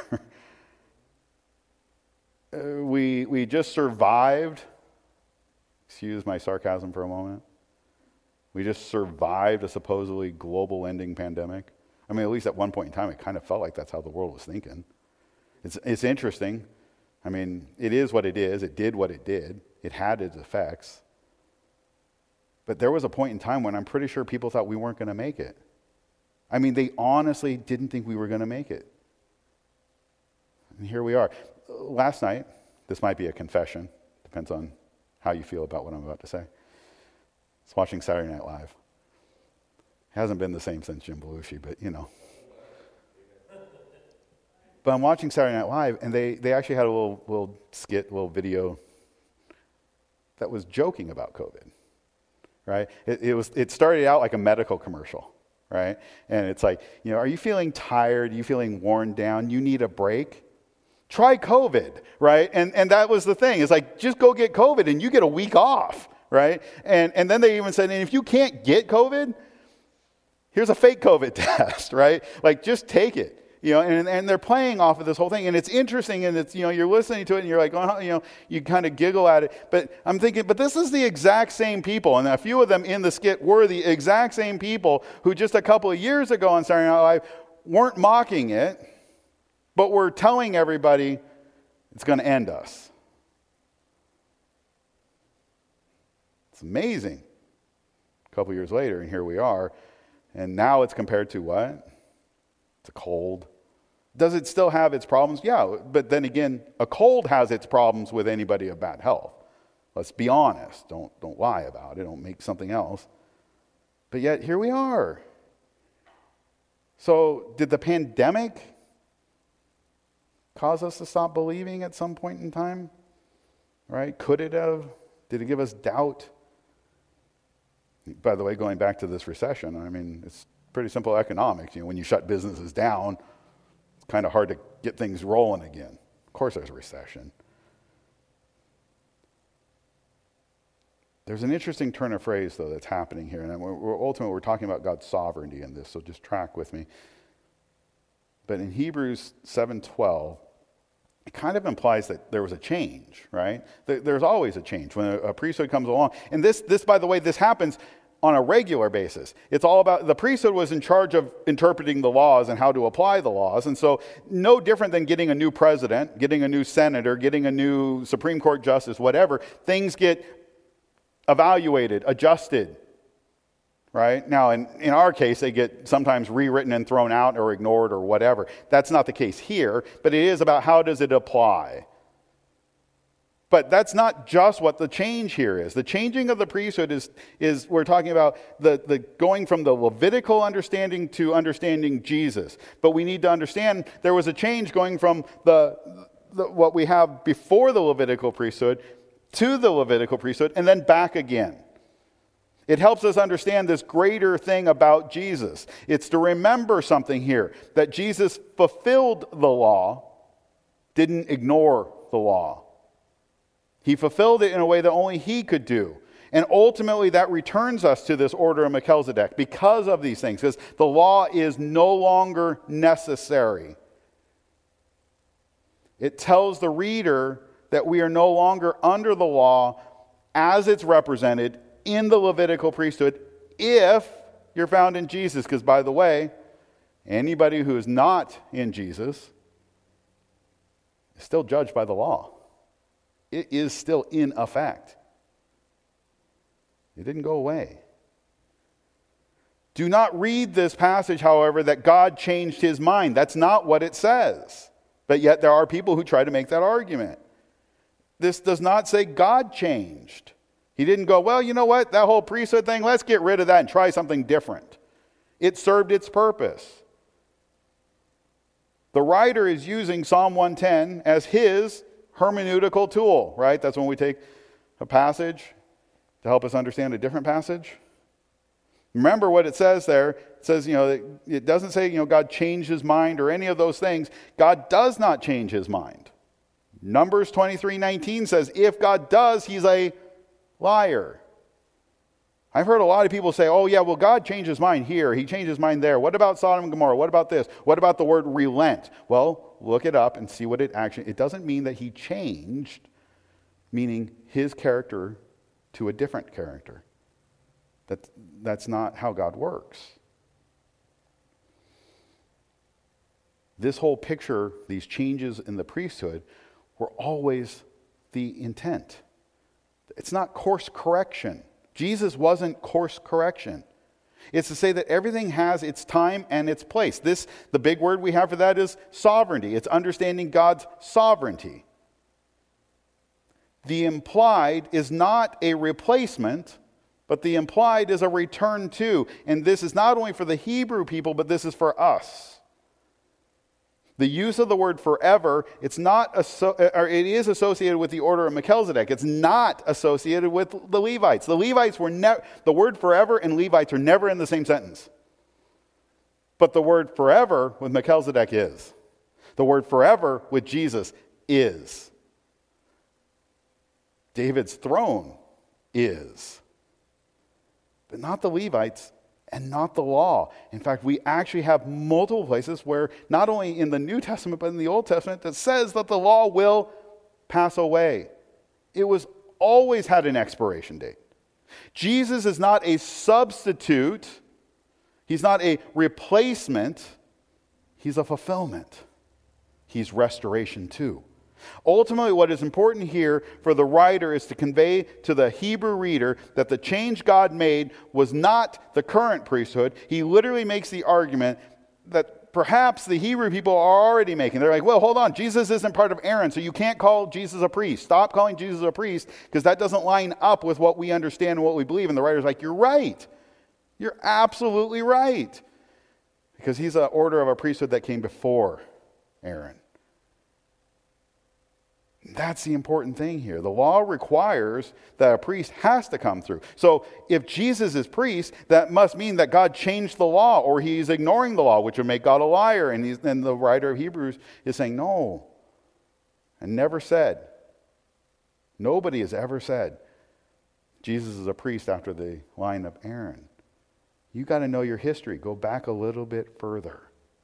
We just survived. Excuse my sarcasm for a moment. We just survived a supposedly global ending pandemic. I mean, at least at one point in time, it kind of felt like that's how the world was thinking. It's interesting. I mean, it is what it is. It did what it did. It had its effects. But there was a point in time when I'm pretty sure people thought we weren't going to make it. I mean, they honestly didn't think we were going to make it. And here we are. Last night, this might be a confession. Depends on how you feel about what I'm about to say. I was watching Saturday Night Live. It hasn't been the same since Jim Belushi, but you know. But I'm watching Saturday Night Live, and they actually had a little skit, little video that was joking about COVID, right? It started out like a medical commercial, right? And it's like, you know, are you feeling tired? Are you feeling worn down? You need a break? Try COVID, right? And that was the thing. It's like, just go get COVID and you get a week off, right? And then they even said, and if you can't get COVID, here's a fake COVID test, right? Like, just take it. You know, and they're playing off of this whole thing, and it's interesting, and it's, you know, you're listening to it, and you're like, oh, you know, you kind of giggle at it. But I'm thinking, but this is the exact same people, and a few of them in the skit were the exact same people who just a couple of years ago on Saturday Night Live weren't mocking it, but were telling everybody it's going to end us. It's amazing. A couple years later, and here we are, and now it's compared to what? It's a cold. Does it still have its problems? Yeah, but then again, a cold has its problems with anybody of bad health. Let's be honest. Don't lie about it. Don't make something else. But yet, here we are. So, did the pandemic cause us to stop believing at some point in time? Right? Could it have? Did it give us doubt? By the way, going back to this recession, I mean, it's pretty simple economics. You know, when you shut businesses down, it's kind of hard to get things rolling again. Of course there's a recession. There's an interesting turn of phrase, though, that's happening here. And ultimately, we're talking about God's sovereignty in this, so just track with me. But in Hebrews 7:12, it kind of implies that there was a change, right? There's always a change when a priesthood comes along. And this, by the way, this happens on a regular basis. It's all about, the priesthood was in charge of interpreting the laws and how to apply the laws. And so no different than getting a new president, getting a new senator, getting a new Supreme Court justice, whatever, things get evaluated, adjusted, right? Now, in our case, they get sometimes rewritten and thrown out or ignored or whatever. That's not the case here, but it is about how does it apply. But that's not just what the change here is. The changing of the priesthood is we're talking about the going from the Levitical understanding to understanding Jesus. But we need to understand there was a change going from the what we have before the Levitical priesthood to the Levitical priesthood and then back again. It helps us understand this greater thing about Jesus. It's to remember something here, that Jesus fulfilled the law, didn't ignore the law. He fulfilled it in a way that only he could do. And ultimately that returns us to this order of Melchizedek because of these things, because the law is no longer necessary. It tells the reader that we are no longer under the law as it's represented in the Levitical priesthood if you're found in Jesus. Because by the way, anybody who is not in Jesus is still judged by the law. It is still in effect. It didn't go away. Do not read this passage, however, that God changed his mind. That's not what it says. But yet there are people who try to make that argument. This does not say God changed. He didn't go, well, you know what, that whole priesthood thing, let's get rid of that and try something different. It served its purpose. The writer is using Psalm 110 as his hermeneutical tool, right? That's when we take a passage to help us understand a different passage. Remember what it says there. It says, it doesn't say, God changed his mind or any of those things. God does not change his mind. Numbers 23:19 says, if God does, he's a liar. I've heard a lot of people say, oh yeah, well, God changed his mind here. He changed his mind there. What about Sodom and Gomorrah? What about this? What about the word relent? Well, look it up and see what it doesn't mean that he changed, meaning his character to a different character. That's not how God works. This whole picture, these changes in the priesthood, were always the intent. It's not course correction. Jesus wasn't course correction. It's to say that everything has its time and its place. The big word we have for that is sovereignty. It's understanding God's sovereignty. The implied is not a replacement, but the implied is a return to. And this is not only for the Hebrew people, but this is for us. The use of the word forever, it is associated with the order of Melchizedek. It's not associated with the Levites. The Levites were the word forever and Levites are never in the same sentence. But the word forever with Melchizedek is. The word forever with Jesus is. David's throne is. But not the Levites and not the law. In fact, we actually have multiple places where, not only in the New Testament, but in the Old Testament, that says that the law will pass away. It was always had an expiration date. Jesus is not a substitute. He's not a replacement. He's a fulfillment. He's restoration too. Ultimately, what is important here for the writer is to convey to the Hebrew reader that the change God made was not the current priesthood. He literally makes the argument that perhaps the Hebrew people are already making. They're like, well, hold on, Jesus isn't part of Aaron, so you can't call Jesus a priest. Stop calling Jesus a priest, because that doesn't line up with what we understand and what we believe. And the writer's like, you're right. You're absolutely right. Because he's an order of a priesthood that came before Aaron. That's the important thing here. The law requires that a priest has to come through. So if Jesus is priest, that must mean that God changed the law, or he's ignoring the law, which would make God a liar. And the writer of Hebrews is saying, no. And never said. Nobody has ever said Jesus is a priest after the line of Aaron. You got to know your history. Go back a little bit further.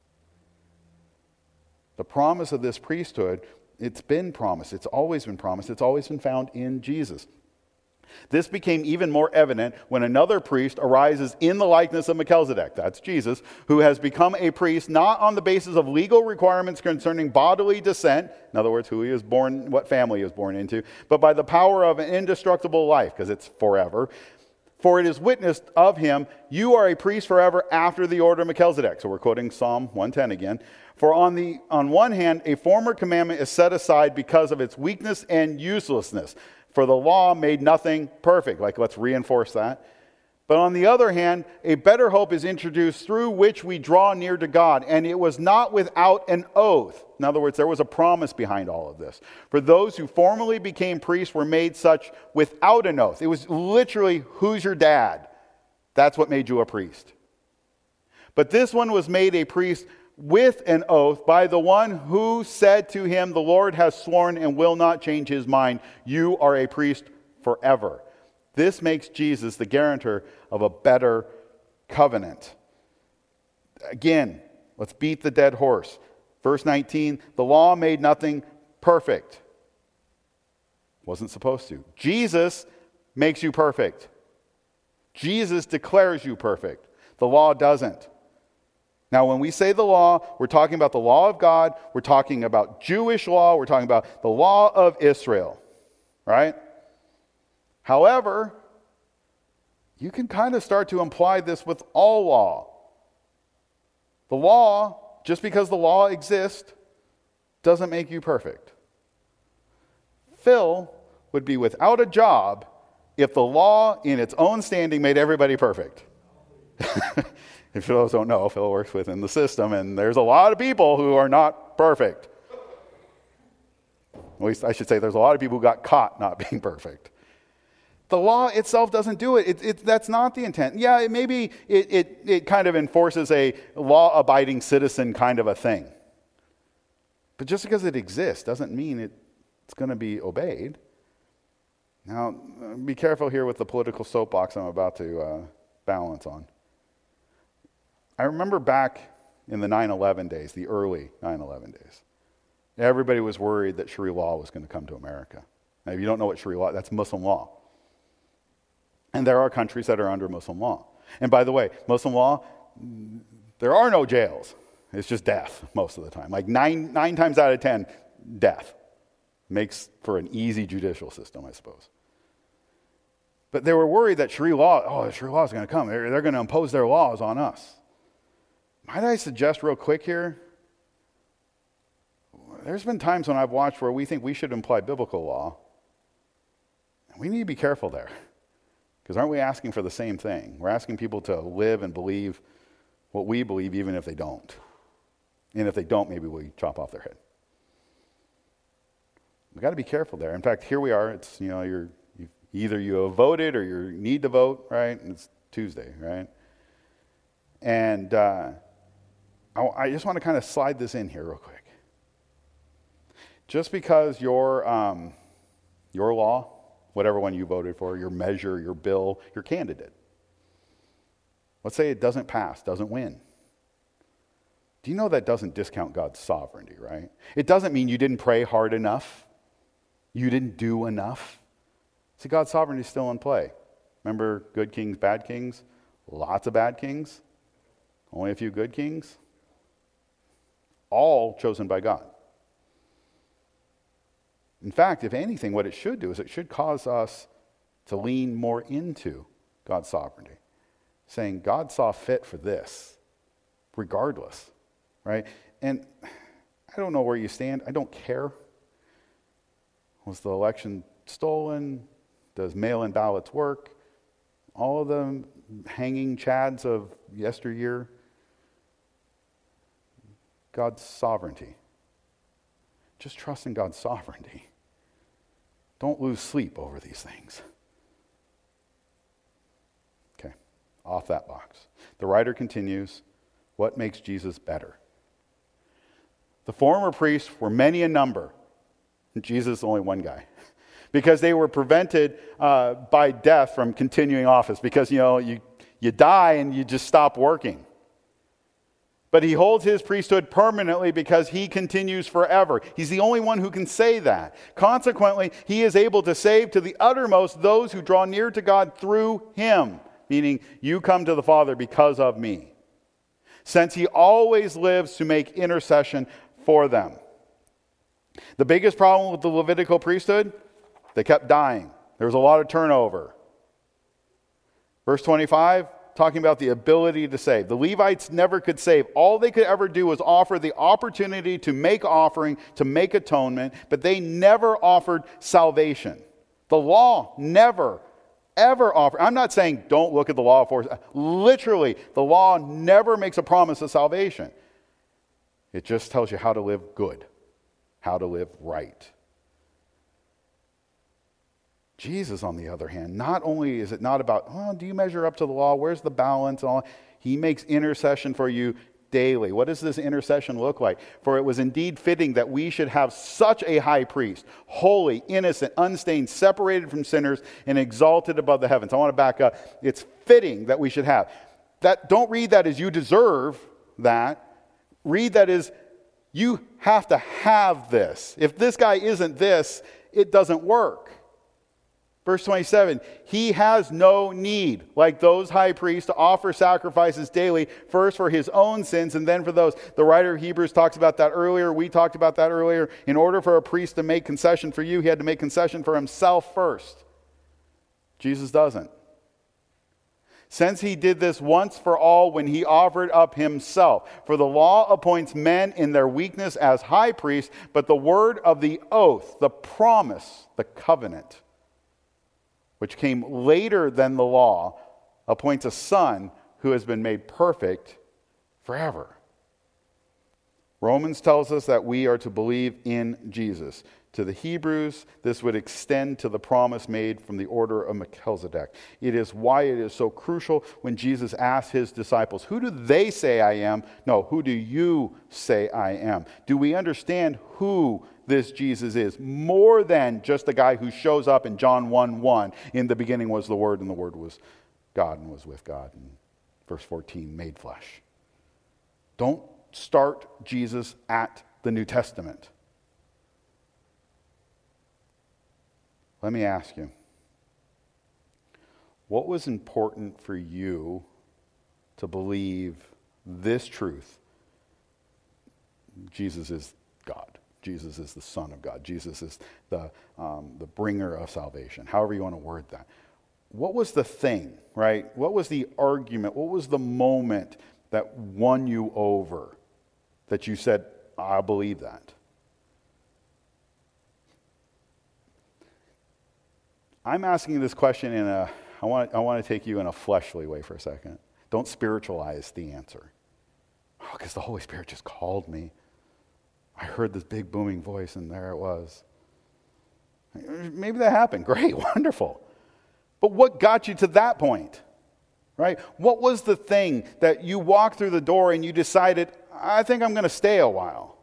The promise of this priesthood, it's been promised. It's always been promised. It's always been found in Jesus. This became even more evident when another priest arises in the likeness of Melchizedek, that's Jesus, who has become a priest not on the basis of legal requirements concerning bodily descent, in other words, who he was born, what family he was born into, but by the power of an indestructible life, because it's forever. For it is witnessed of him, you are a priest forever after the order of Melchizedek. So we're quoting Psalm 110 again. For on one hand, a former commandment is set aside because of its weakness and uselessness. For the law made nothing perfect. Like, let's reinforce that. But on the other hand, a better hope is introduced through which we draw near to God. And it was not without an oath. In other words, there was a promise behind all of this. For those who formerly became priests were made such without an oath. It was literally, who's your dad? That's what made you a priest. But this one was made a priest with an oath by the one who said to him, the Lord has sworn and will not change his mind. You are a priest forever. This makes Jesus the guarantor of a better covenant. Again, let's beat the dead horse. Verse 19, the law made nothing perfect. Wasn't supposed to. Jesus makes you perfect. Jesus declares you perfect. The law doesn't. Now, when we say the law, we're talking about the law of God. We're talking about Jewish law. We're talking about the law of Israel. Right? However, you can kind of start to imply this with all law. The law, just because the law exists, doesn't make you perfect. Phil would be without a job if the law in its own standing made everybody perfect. If you don't know, Phil works within the system, and there's a lot of people who are not perfect. At least I should say there's a lot of people who got caught not being perfect. The law itself doesn't do it. That's not the intent. Yeah, it kind of enforces a law-abiding citizen kind of a thing. But just because it exists doesn't mean it's going to be obeyed. Now, be careful here with the political soapbox I'm about to balance on. I remember back in the 9/11 days, the early 9/11 days, everybody was worried that Sharia law was going to come to America. Now, if you don't know what Sharia law, that's Muslim law. And there are countries that are under Muslim law. And by the way, Muslim law, there are no jails. It's just death most of the time. Like nine times out of 10, death. Makes for an easy judicial system, I suppose. But they were worried that Sharia law is going to come. They're going to impose their laws on us. Might I suggest real quick here? There's been times when I've watched where we think we should imply biblical law. We need to be careful there. Because aren't we asking for the same thing? We're asking people to live and believe what we believe even if they don't. And if they don't, maybe we chop off their head. We've got to be careful there. In fact, here we are. It's, either you have voted or you need to vote, right? And it's Tuesday, right? And I just want to kind of slide this in here real quick. Just because your law, whatever one you voted for, your measure, your bill, your candidate, let's say it doesn't pass, doesn't win. Do you know that doesn't discount God's sovereignty, right? It doesn't mean you didn't pray hard enough. You didn't do enough. See, God's sovereignty is still in play. Remember good kings, bad kings? Lots of bad kings. Only a few good kings. All chosen by God. In fact, if anything, what it should do is it should cause us to lean more into God's sovereignty. Saying, God saw fit for this, regardless, right? And I don't know where you stand. I don't care. Was the election stolen? Does mail-in ballots work? All of the hanging chads of yesteryear. God's sovereignty. Just trust in God's sovereignty. Don't lose sleep over these things. Okay, off that box. The writer continues, what makes Jesus better? The former priests were many in number. Jesus is only one guy. Because they were prevented by death from continuing office. Because, you die and you just stop working. But he holds his priesthood permanently because he continues forever. He's the only one who can say that. Consequently, he is able to save to the uttermost those who draw near to God through him. Meaning, you come to the Father because of me. Since he always lives to make intercession for them. The biggest problem with the Levitical priesthood, they kept dying. There was a lot of turnover. Verse 25, talking about the ability to save. The Levites never could save. All they could ever do was offer the opportunity to make offering, to make atonement, but they never offered salvation. The law never, ever offered. I'm not saying don't look at the law for literally, the law never makes a promise of salvation. It just tells you how to live good, how to live right. Jesus, on the other hand, not only is it not about, do you measure up to the law? Where's the balance? And all? He makes intercession for you daily. What does this intercession look like? For it was indeed fitting that we should have such a high priest, holy, innocent, unstained, separated from sinners, and exalted above the heavens. I want to back up. It's fitting that we should have. That. Don't read that as you deserve that. Read that as you have to have this. If this guy isn't this, it doesn't work. Verse 27, he has no need, like those high priests, to offer sacrifices daily, first for his own sins and then for those. The writer of Hebrews talks about that earlier. We talked about that earlier. In order for a priest to make concession for you, he had to make concession for himself first. Jesus doesn't. since he did this once for all when he offered up himself. For the law appoints men in their weakness as high priests, but the word of the oath, the promise, the covenant, which came later than the law, appoints a son who has been made perfect forever. Romans tells us that we are to believe in Jesus. To the Hebrews, this would extend to the promise made from the order of Melchizedek. It is why it is so crucial when Jesus asks his disciples, who do they say I am? No, who do you say I am? Do we understand who this Jesus is? More than just the guy who shows up in John 1:1. In the beginning was the Word, and the Word was God and was with God. And verse 14, made flesh. Don't start Jesus at the New Testament. Let me ask you, what was important for you to believe this truth? Jesus is God. Jesus is the Son of God. Jesus is the bringer of salvation. However you want to word that. What was the thing, right? What was the argument? What was the moment that won you over? That you said, I believe that. I'm asking this question I want to take you in a fleshly way for a second. Don't spiritualize the answer. Oh, because the Holy Spirit just called me. I heard this big booming voice and there it was. Maybe that happened. Great, wonderful. But what got you to that point? Right? What was the thing that you walked through the door and you decided, I think I'm going to stay a while?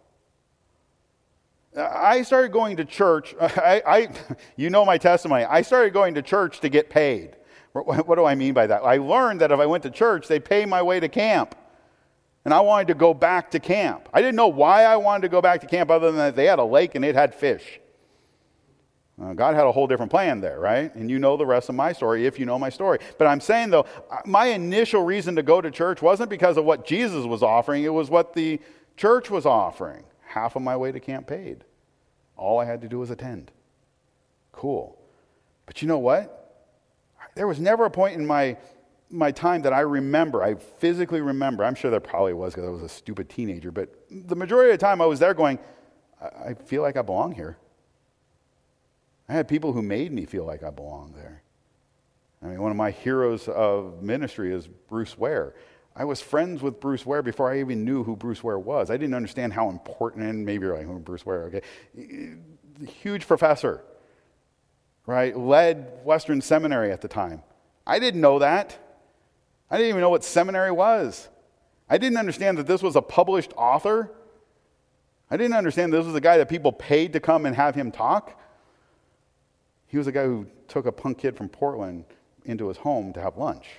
I started going to church. You know my testimony. I started going to church to get paid. What do I mean by that? I learned that if I went to church, they pay my way to camp. And I wanted to go back to camp. I didn't know why I wanted to go back to camp other than that they had a lake and it had fish. God had a whole different plan there, right? And you know the rest of my story if you know my story. But I'm saying, though, my initial reason to go to church wasn't because of what Jesus was offering. It was what the church was offering. Half of my way to camp paid. All I had to do was attend. Cool. But you know what? There was never a point in my time that I physically remember. I'm sure there probably was because I was a stupid teenager. But the majority of the time I was there going, I feel like I belong here. I had people who made me feel like I belonged there. I mean, one of my heroes of ministry is Bruce Ware. I was friends with Bruce Ware before I even knew who Bruce Ware was. I didn't understand how important, and maybe you're like, who Bruce Ware, okay? Huge professor, right? Led Western Seminary at the time. I didn't know that. I didn't even know what seminary was. I didn't understand that this was a published author. I didn't understand this was a guy that people paid to come and have him talk. He was a guy who took a punk kid from Portland into his home to have lunch.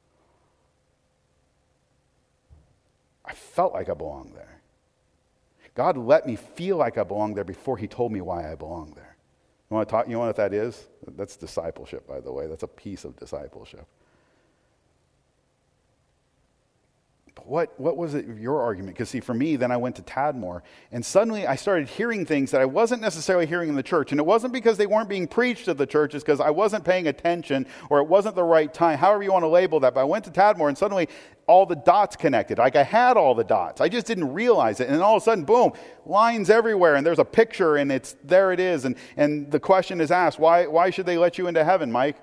I felt like I belonged there. God let me feel like I belonged there before he told me why I belonged there. You want to know what that is? That's discipleship, by the way. That's a piece of discipleship. But what was it, your argument? Because see, for me, then I went to Tadmor, and suddenly I started hearing things that I wasn't necessarily hearing in the church. And it wasn't because they weren't being preached at the church, it's because I wasn't paying attention, or it wasn't the right time, however you want to label that. But I went to Tadmor, and suddenly all the dots connected. Like I had all the dots. I just didn't realize it. And then all of a sudden, boom, lines everywhere, and there's a picture, and there it is. And the question is asked, why should they let you into heaven, Mike?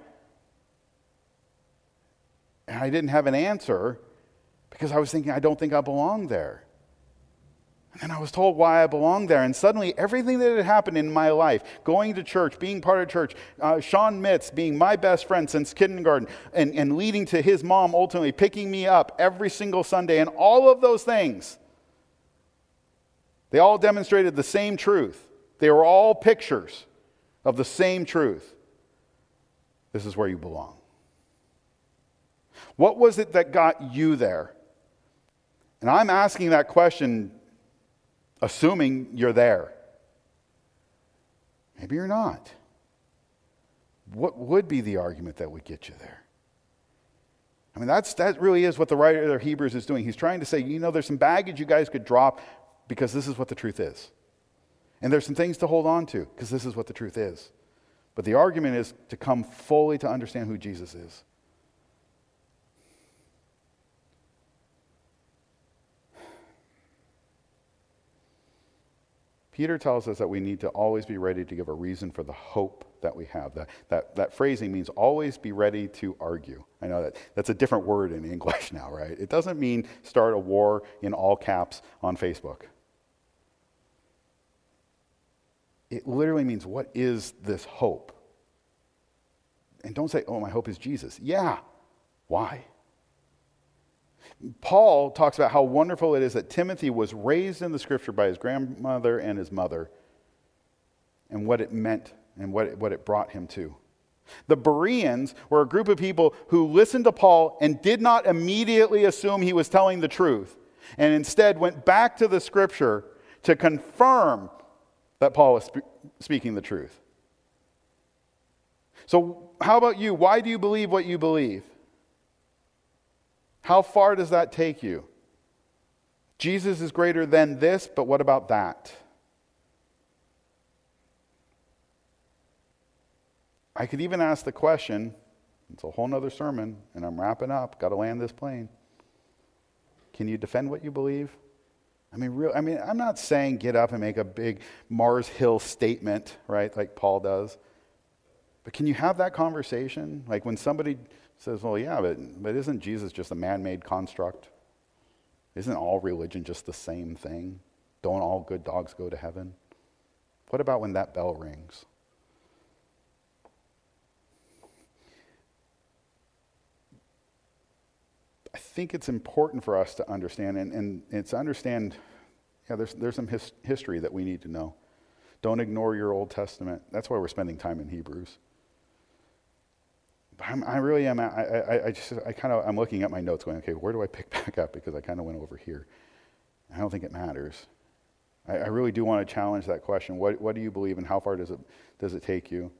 And I didn't have an answer, because I was thinking, I don't think I belong there. And then I was told why I belonged there. And suddenly, everything that had happened in my life, going to church, being part of church, Sean Mitz being my best friend since kindergarten, and leading to his mom ultimately picking me up every single Sunday, and all of those things, they all demonstrated the same truth. They were all pictures of the same truth. This is where you belong. What was it that got you there? And I'm asking that question assuming you're there. Maybe you're not. What would be the argument that would get you there? I mean, that really is what the writer of Hebrews is doing. He's trying to say, there's some baggage you guys could drop because this is what the truth is. And there's some things to hold on to because this is what the truth is. But the argument is to come fully to understand who Jesus is. Peter tells us that we need to always be ready to give a reason for the hope that we have. That phrasing means always be ready to argue. I know that's a different word in English now, right? It doesn't mean start a war in all caps on Facebook. It literally means, what is this hope? And don't say, oh, my hope is Jesus. Yeah. Why? Paul talks about how wonderful it is that Timothy was raised in the scripture by his grandmother and his mother, and what it meant and what it brought him to. The Bereans were a group of people who listened to Paul and did not immediately assume he was telling the truth, and instead went back to the scripture to confirm that Paul was speaking the truth. So how about you? Why do you believe what you believe? How far does that take you? Jesus is greater than this, but what about that? I could even ask the question, it's a whole nother sermon, and I'm wrapping up, got to land this plane. Can you defend what you believe? I'm not saying get up and make a big Mars Hill statement, right, like Paul does. But can you have that conversation? Like when somebody says, well, yeah, but isn't Jesus just a man-made construct? Isn't all religion just the same thing? Don't all good dogs go to heaven? What about when that bell rings? I think it's important for us to understand, and it's understand, there's some history that we need to know. Don't ignore your Old Testament. That's why we're spending time in Hebrews. I really am. I'm looking at my notes, going, okay, where do I pick back up? Because I kind of went over here. I don't think it matters. I really do want to challenge that question. What do you believe, and how far does it take you?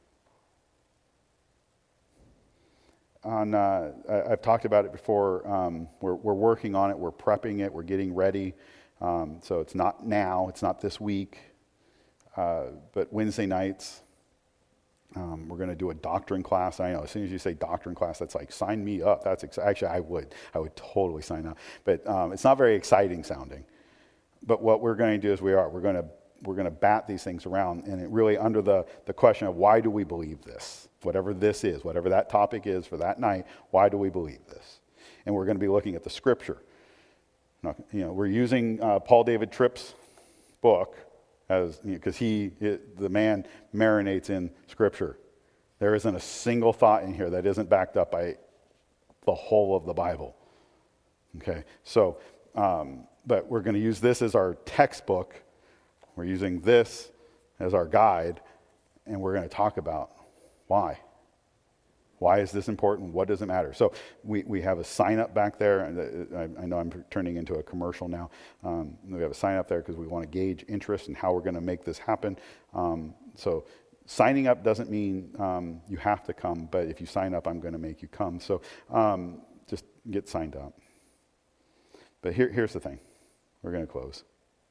I've talked about it before. We're working on it. We're prepping it. We're getting ready. So it's not now. It's not this week. But Wednesday nights, we're going to do a doctrine class. I know as soon as you say doctrine class, that's like, sign me up. Actually, I would totally sign up. But it's not very exciting sounding. But what we're going to do is we're going to bat these things around, and it really under the question of, why do we believe this? Whatever this is, whatever that topic is for that night, why do we believe this? And we're going to be looking at the scripture. We're using Paul David Tripp's book because the man marinates in scripture. There isn't a single thought in here that isn't backed up by the whole of the Bible. Okay, so but we're going to use this as our textbook. We're using this as our guide, and we're going to talk about why. Why is this important? What does it matter? So we have a sign up back there, and I know I'm turning into a commercial now. We have a sign up there because we want to gauge interest in how we're going to make this happen. So signing up doesn't mean you have to come, but if you sign up, I'm going to make you come. So just get signed up. But here's the thing. We're going to close.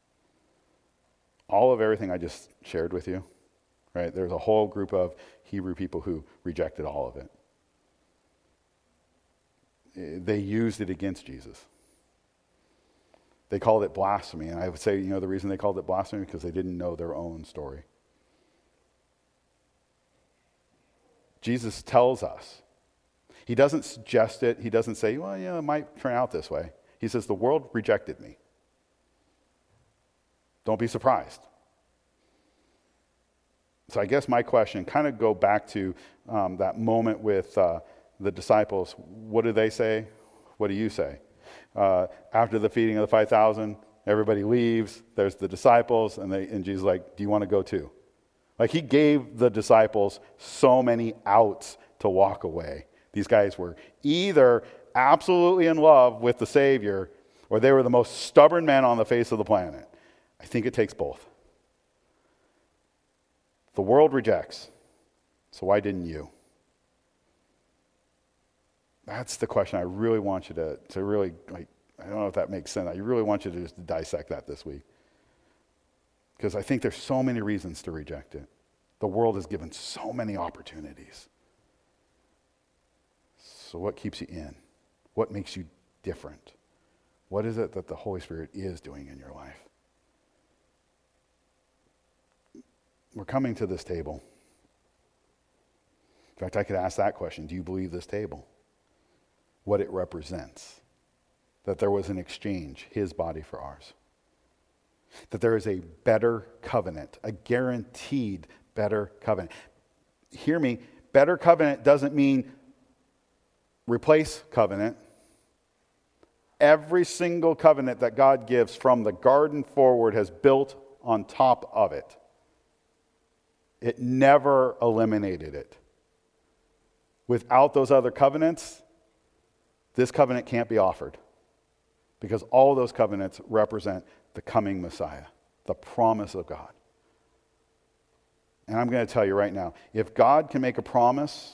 All of everything I just shared with you, right? There's a whole group of Hebrew people who rejected all of it. They used it against Jesus. They called it blasphemy. And I would say, the reason they called it blasphemy because they didn't know their own story. Jesus tells us. He doesn't suggest it. He doesn't say, well, it might turn out this way. He says, the world rejected me. Don't be surprised. So I guess my question kind of go back to that moment with the disciples. What do they say? What do you say? After the feeding of the 5,000, everybody leaves. There's the disciples, and Jesus is like, do you want to go too? Like, he gave the disciples so many outs to walk away. These guys were either absolutely in love with the Savior, or they were the most stubborn men on the face of the planet. I think it takes both. The world rejects. So why didn't you? That's the question I really want you to really, I don't know if that makes sense. I really want you to just dissect that this week. Because I think there's so many reasons to reject it. The world has given so many opportunities. So what keeps you in? What makes you different? What is it that the Holy Spirit is doing in your life? we're coming to this table. In fact, I could ask that question. Do you believe this table? What it represents? That there was an exchange, his body for ours. That there is a better covenant, a guaranteed better covenant. Hear me, better covenant doesn't mean replace covenant. Every single covenant that God gives from the garden forward has built on top of it. It never eliminated it. Without those other covenants, this covenant can't be offered. Because all those covenants represent the coming Messiah, the promise of God. And I'm going to tell you right now, if God can make a promise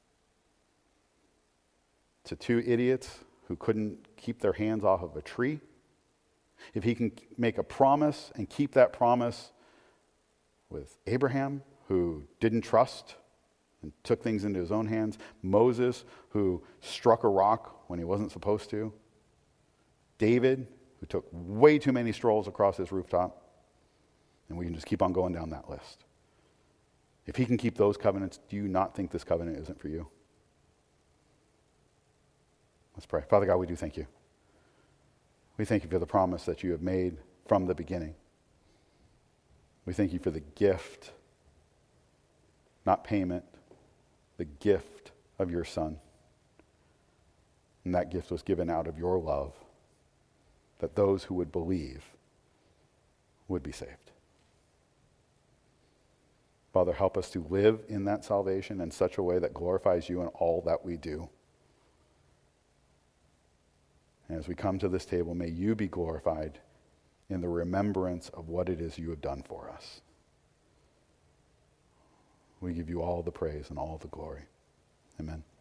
to two idiots who couldn't keep their hands off of a tree, if he can make a promise and keep that promise with Abraham, who didn't trust and took things into his own hands, Moses, who struck a rock when he wasn't supposed to, David, who took way too many strolls across his rooftop, and we can just keep on going down that list. If he can keep those covenants, do you not think this covenant isn't for you? Let's pray. Father God, we do thank you. We thank you for the promise that you have made from the beginning. We thank you for the gift, not payment, the gift of your Son. And that gift was given out of your love, that those who would believe would be saved. Father, help us to live in that salvation in such a way that glorifies you in all that we do. And as we come to this table, may you be glorified in the remembrance of what it is you have done for us. We give you all the praise and all the glory. Amen.